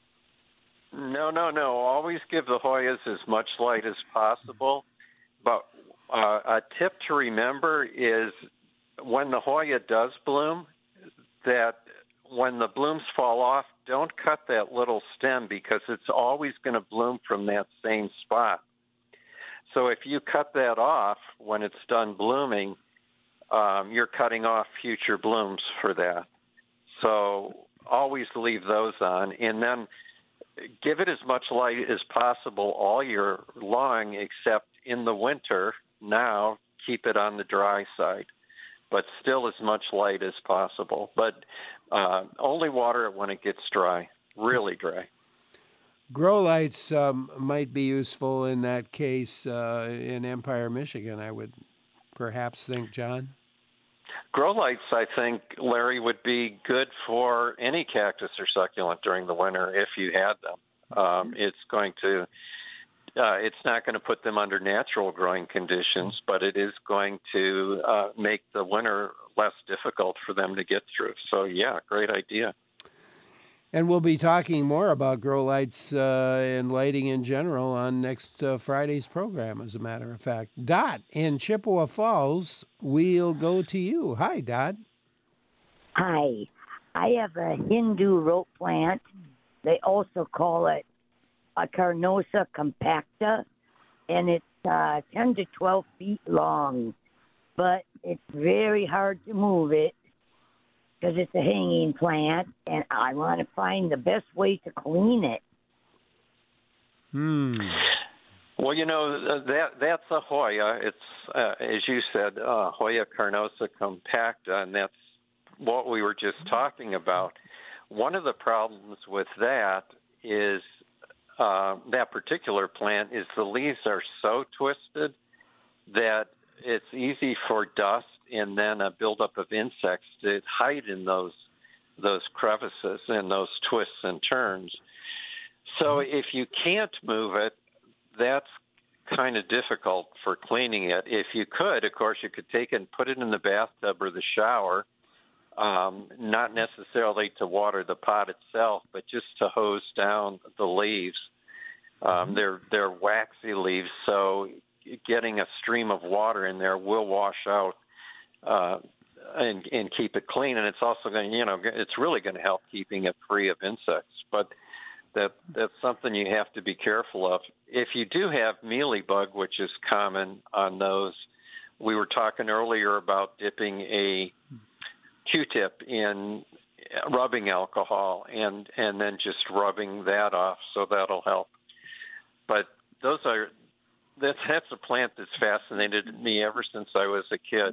No, no, no. Always give the Hoyas as much light as possible. But uh, a tip to remember is when the Hoya does bloom, that when the blooms fall off, don't cut that little stem because it's always going to bloom from that same spot. So if you cut that off when it's done blooming, um, you're cutting off future blooms for that. So always leave those on. And then give it as much light as possible all year long, except in the winter. Now, keep it on the dry side, but still as much light as possible. But uh, only water it when it gets dry, really dry. Grow lights um, might be useful in that case uh, in Empire, Michigan, I would perhaps think, John. Grow lights, I think, Larry, would be good for any cactus or succulent during the winter if you had them. Um, it's going to, uh, it's not going to put them under natural growing conditions, but it is going to uh, make the winter less difficult for them to get through. So, yeah, great idea. And we'll be talking more about grow lights uh, and lighting in general on next uh, Friday's program, as a matter of fact. Dot in Chippewa Falls, we'll go to you. Hi, Dot. Hi. I have a Hindu rope plant. They also call it a Carnosa compacta, and it's uh, ten to twelve feet long. But it's very hard to move it, because it's a hanging plant, and I want to find the best way to clean it. Hmm. Well, you know, that that's a Hoya. It's, uh, as you said, uh, Hoya carnosa compacta, and that's what we were just talking about. One of the problems with that is uh, that particular plant is the leaves are so twisted that it's easy for dust and then a buildup of insects to hide in those those crevices and those twists and turns. So if you can't move it, that's kind of difficult for cleaning it. If you could, of course, you could take it and put it in the bathtub or the shower, um, not necessarily to water the pot itself, but just to hose down the leaves. Um, they're they're waxy leaves, so getting a stream of water in there will wash out uh, and, and keep it clean. And it's also going to, you know, it's really going to help keeping it free of insects. But that that's something you have to be careful of. If you do have mealybug, which is common on those, we were talking earlier about dipping a Q-tip in rubbing alcohol and, and then just rubbing that off, so that'll help. But those are that's that's a plant that's fascinated me ever since I was a kid.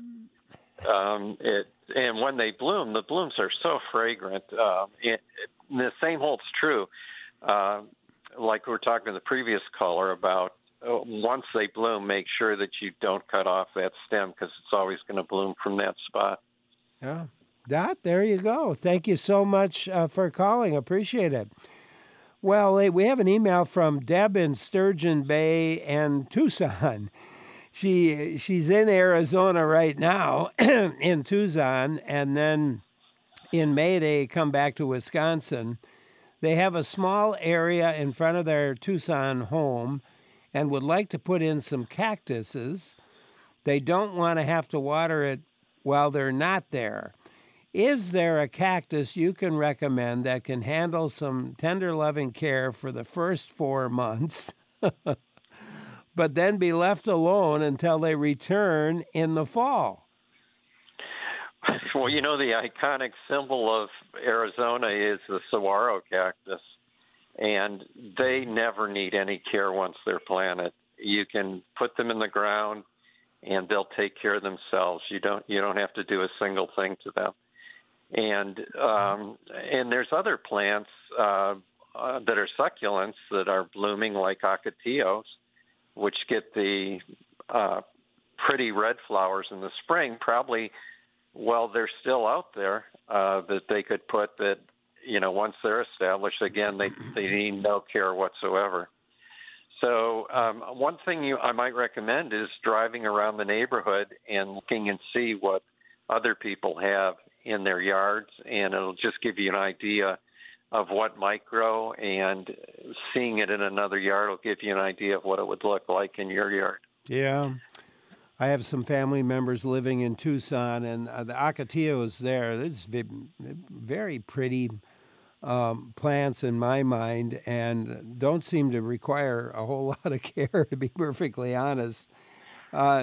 Um, it and when they bloom, the blooms are so fragrant. Uh, it, it, the same holds true. Uh, like we were talking to the previous caller about, uh, once they bloom, make sure that you don't cut off that stem because it's always going to bloom from that spot. Yeah. Dot, there you go. Thank you so much uh, for calling. Appreciate it. Well, we have an email from Deb in Sturgeon Bay and Tucson. She she's in Arizona right now, in Tucson, and then in May they come back to Wisconsin. They have a small area in front of their Tucson home and would like to put in some cactuses. They don't want to have to water it while they're not there. Is there a cactus you can recommend that can handle some tender loving care for the first four months, but then be left alone until they return in the fall? Well, you know, the iconic symbol of Arizona is the saguaro cactus, and they never need any care once they're planted. You can put them in the ground, and they'll take care of themselves. You don't you don't have to do a single thing to them. And um, and there's other plants uh, uh, that are succulents that are blooming, like ocotillos, which get the uh, pretty red flowers in the spring. Probably, well, they're still out there uh, that they could put. That you know, once they're established, again, they they need no care whatsoever. So um, one thing you I might recommend is driving around the neighborhood and looking and see what other people have in their yards, and it'll just give you an idea of what might grow, and seeing it in another yard will give you an idea of what it would look like in your yard. Yeah. I have some family members living in Tucson, and uh, the ocotillos there, there's very pretty um, plants in my mind, and don't seem to require a whole lot of care, to be perfectly honest. Uh,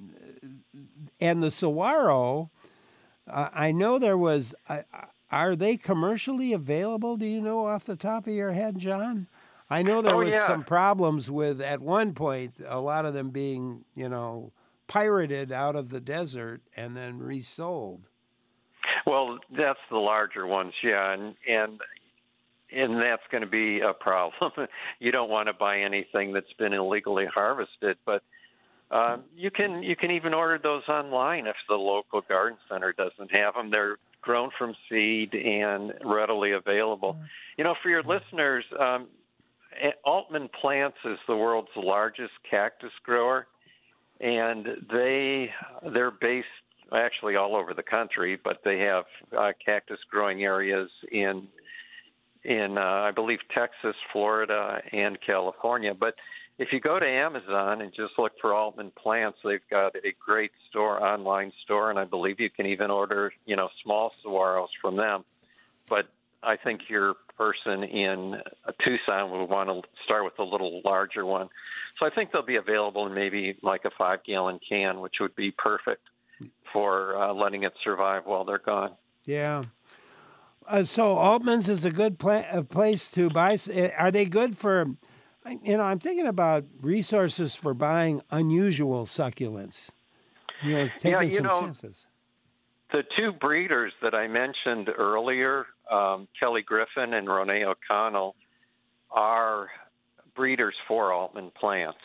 and the saguaro, uh, I know there was, uh, are they commercially available? Do you know off the top of your head, John? I know there oh, was yeah. some problems with, at one point, a lot of them being, you know, pirated out of the desert and then resold. Well, that's the larger ones, yeah, and and and that's going to be a problem. You don't want to buy anything that's been illegally harvested, but uh, you can you can even order those online if the local garden center doesn't have them. They're grown from seed and readily available. Mm-hmm. You know, for your listeners, um, Altman Plants is the world's largest cactus grower, and they they're based actually all over the country, but they have uh, cactus growing areas in in uh, I believe Texas, Florida, and California. But if you go to Amazon and just look for Altman Plants, they've got a great store, online store, and I believe you can even order, you know, small saguaros from them. But I think your person in Tucson would want to start with a little larger one. So I think they'll be available in maybe like a five-gallon can, which would be perfect for uh, letting it survive while they're gone. Yeah. Uh, so Altman's is a good pla- a place to buy. Are they good for, you know, I'm thinking about resources for buying unusual succulents. You know, taking yeah, you some know, chances. The two breeders that I mentioned earlier, um, Kelly Griffin and Renee O'Connell, are breeders for Altman Plants.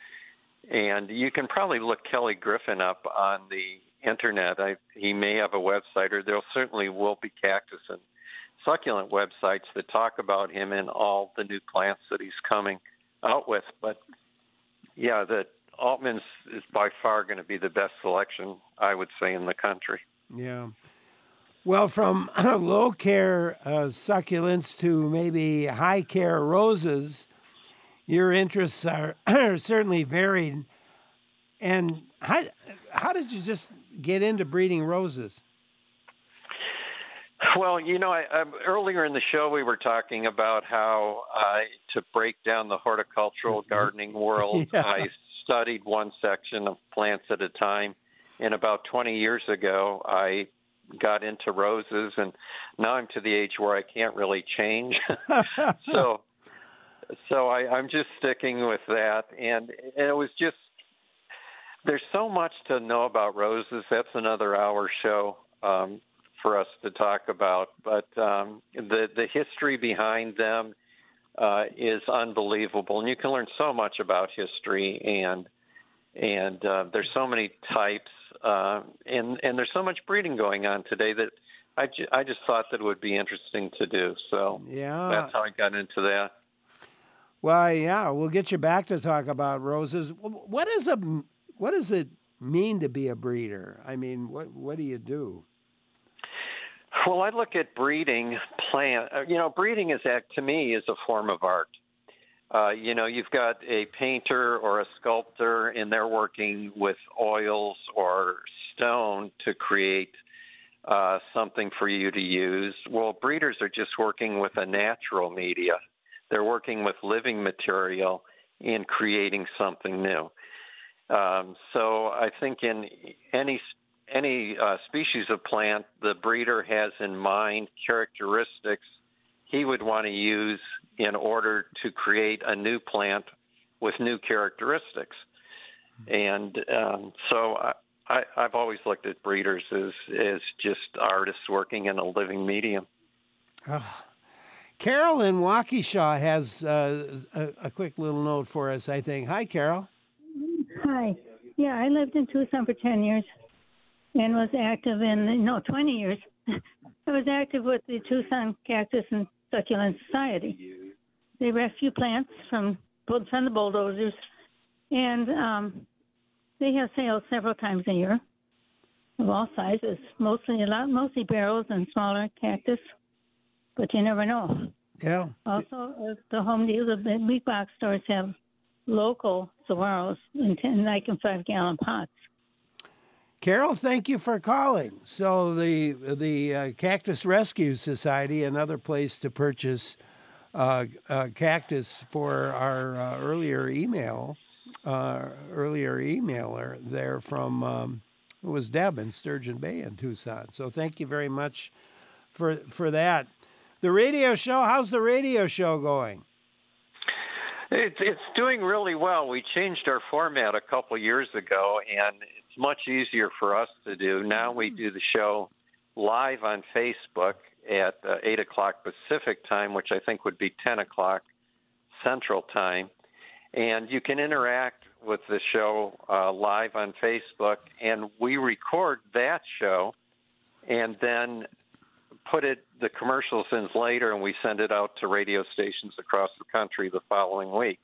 And you can probably look Kelly Griffin up on the internet. I, he may have a website, or there certainly will be cactus and succulent websites that talk about him and all the new plants that he's coming out with. But, yeah, the Altman's is by far going to be the best selection, I would say, in the country. Yeah. Well, from low care uh, succulents to maybe high care roses, your interests are, are certainly varied. And how how did you just get into breeding roses? Well, you know, I, I, earlier in the show we were talking about how uh, to break down the horticultural gardening world, yeah. I studied one section of plants at a time. And about twenty years ago, I got into roses, and now I'm to the age where I can't really change. so so I, I'm just sticking with that. And, and it was just, there's so much to know about roses. That's another hour show um, for us to talk about. But um, the, the history behind them uh, is unbelievable. And you can learn so much about history, and and uh, there's so many types. Uh, and, and there's so much breeding going on today that I, ju- I just thought that it would be interesting to do. So yeah. That's how I got into that. Well, yeah, we'll get you back to talk about roses. What is a what does it mean to be a breeder? I mean, what what do you do? Well, I look at breeding plant. You know, breeding is to me is a form of art. Uh, you know, you've got a painter or a sculptor, and they're working with oils or stone to create uh, something for you to use. Well, breeders are just working with a natural media. They're working with living material in creating something new. Um, so I think in any any uh, species of plant, the breeder has in mind characteristics he would want to use in order to create a new plant with new characteristics. And um, so I, I, I've always looked at breeders as, as just artists working in a living medium. Oh. Carol in Waukesha has uh, a, a quick little note for us, I think. Hi, Carol. Hi. Yeah, I lived in Tucson for ten years and was active in, no, twenty years. I was active with the Tucson Cactus and Succulent Society. They rescue plants from, from the bulldozers, and um, they have sales several times a year of all sizes, mostly a lot, mostly barrels and smaller cactus, but you never know. Yeah. Also, uh, the Home Depot, the big box stores have local saguaros in ten, like in five gallon pots. Carol, thank you for calling. So the the uh, Cactus Rescue Society, another place to purchase uh, uh, cactus for our uh, earlier email, uh, earlier emailer there from um, it was Deb in Sturgeon Bay in Tucson. So thank you very much for for that. The radio show, how's the radio show going? It's it's doing really well. We changed our format a couple years ago, and it's much easier for us to do. Now we do the show live on Facebook at uh, eight o'clock Pacific time, which I think would be ten o'clock Central time. And you can interact with the show uh, live on Facebook, and we record that show and then put it the commercials in later, and we send it out to radio stations across the country the following week.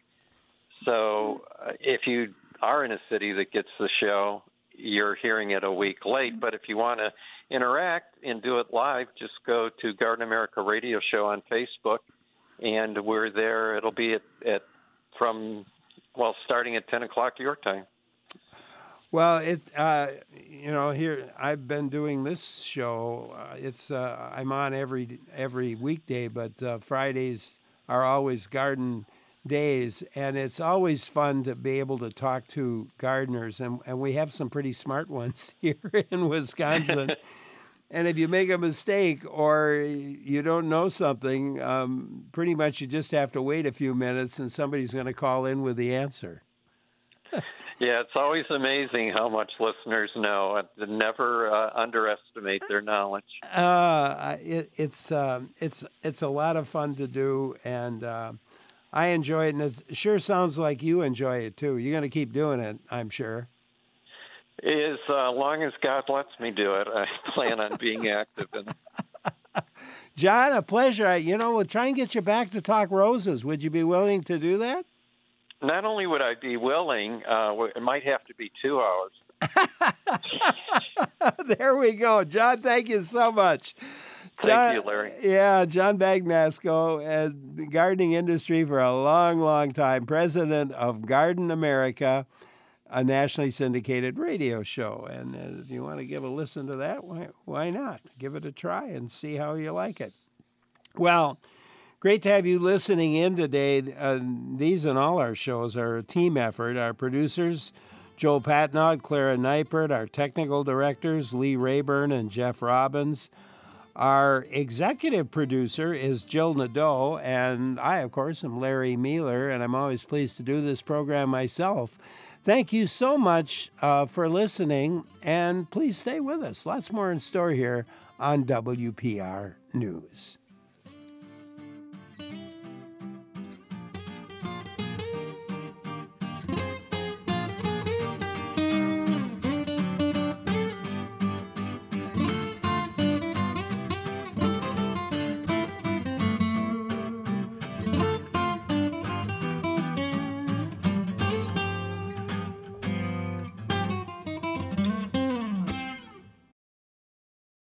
So uh, if you are in a city that gets the show, you're hearing it a week late. But if you want to interact and do it live, just go to Garden America Radio Show on Facebook, and we're there. It'll be at, at from, well, starting at ten o'clock your time. Well, it uh, you know, here I've been doing this show. Uh, it's uh, I'm on every every weekday, but uh, Fridays are always garden days, and it's always fun to be able to talk to gardeners, and and we have some pretty smart ones here in Wisconsin. And if you make a mistake or you don't know something, um, pretty much you just have to wait a few minutes, and somebody's going to call in with the answer. Yeah, it's always amazing how much listeners know. Never uh, underestimate their knowledge. Uh, it, it's uh, it's it's a lot of fun to do, and uh, I enjoy it. And it sure sounds like you enjoy it too. You're going to keep doing it, I'm sure. As uh, long as God lets me do it, I plan on being active in it. John, a pleasure. You know, we'll try and get you back to talk roses. Would you be willing to do that? Not only would I be willing, uh, it might have to be two hours. There we go. John, thank you so much. Thank you, Larry. Yeah, John Bagnasco, uh, the gardening industry for a long, long time, president of Garden America, a nationally syndicated radio show. And uh, if you want to give a listen to that, why, why not? Give it a try and see how you like it. Well, great to have you listening in today. Uh, these and all our shows are a team effort. Our producers, Joe Patnaud, Clara Neipert, our technical directors, Lee Rayburn and Jeff Robbins. Our executive producer is Jill Nadeau, and I, of course, am Larry Mueller, and I'm always pleased to do this program myself. Thank you so much uh, for listening, and please stay with us. Lots more in store here on W P R News.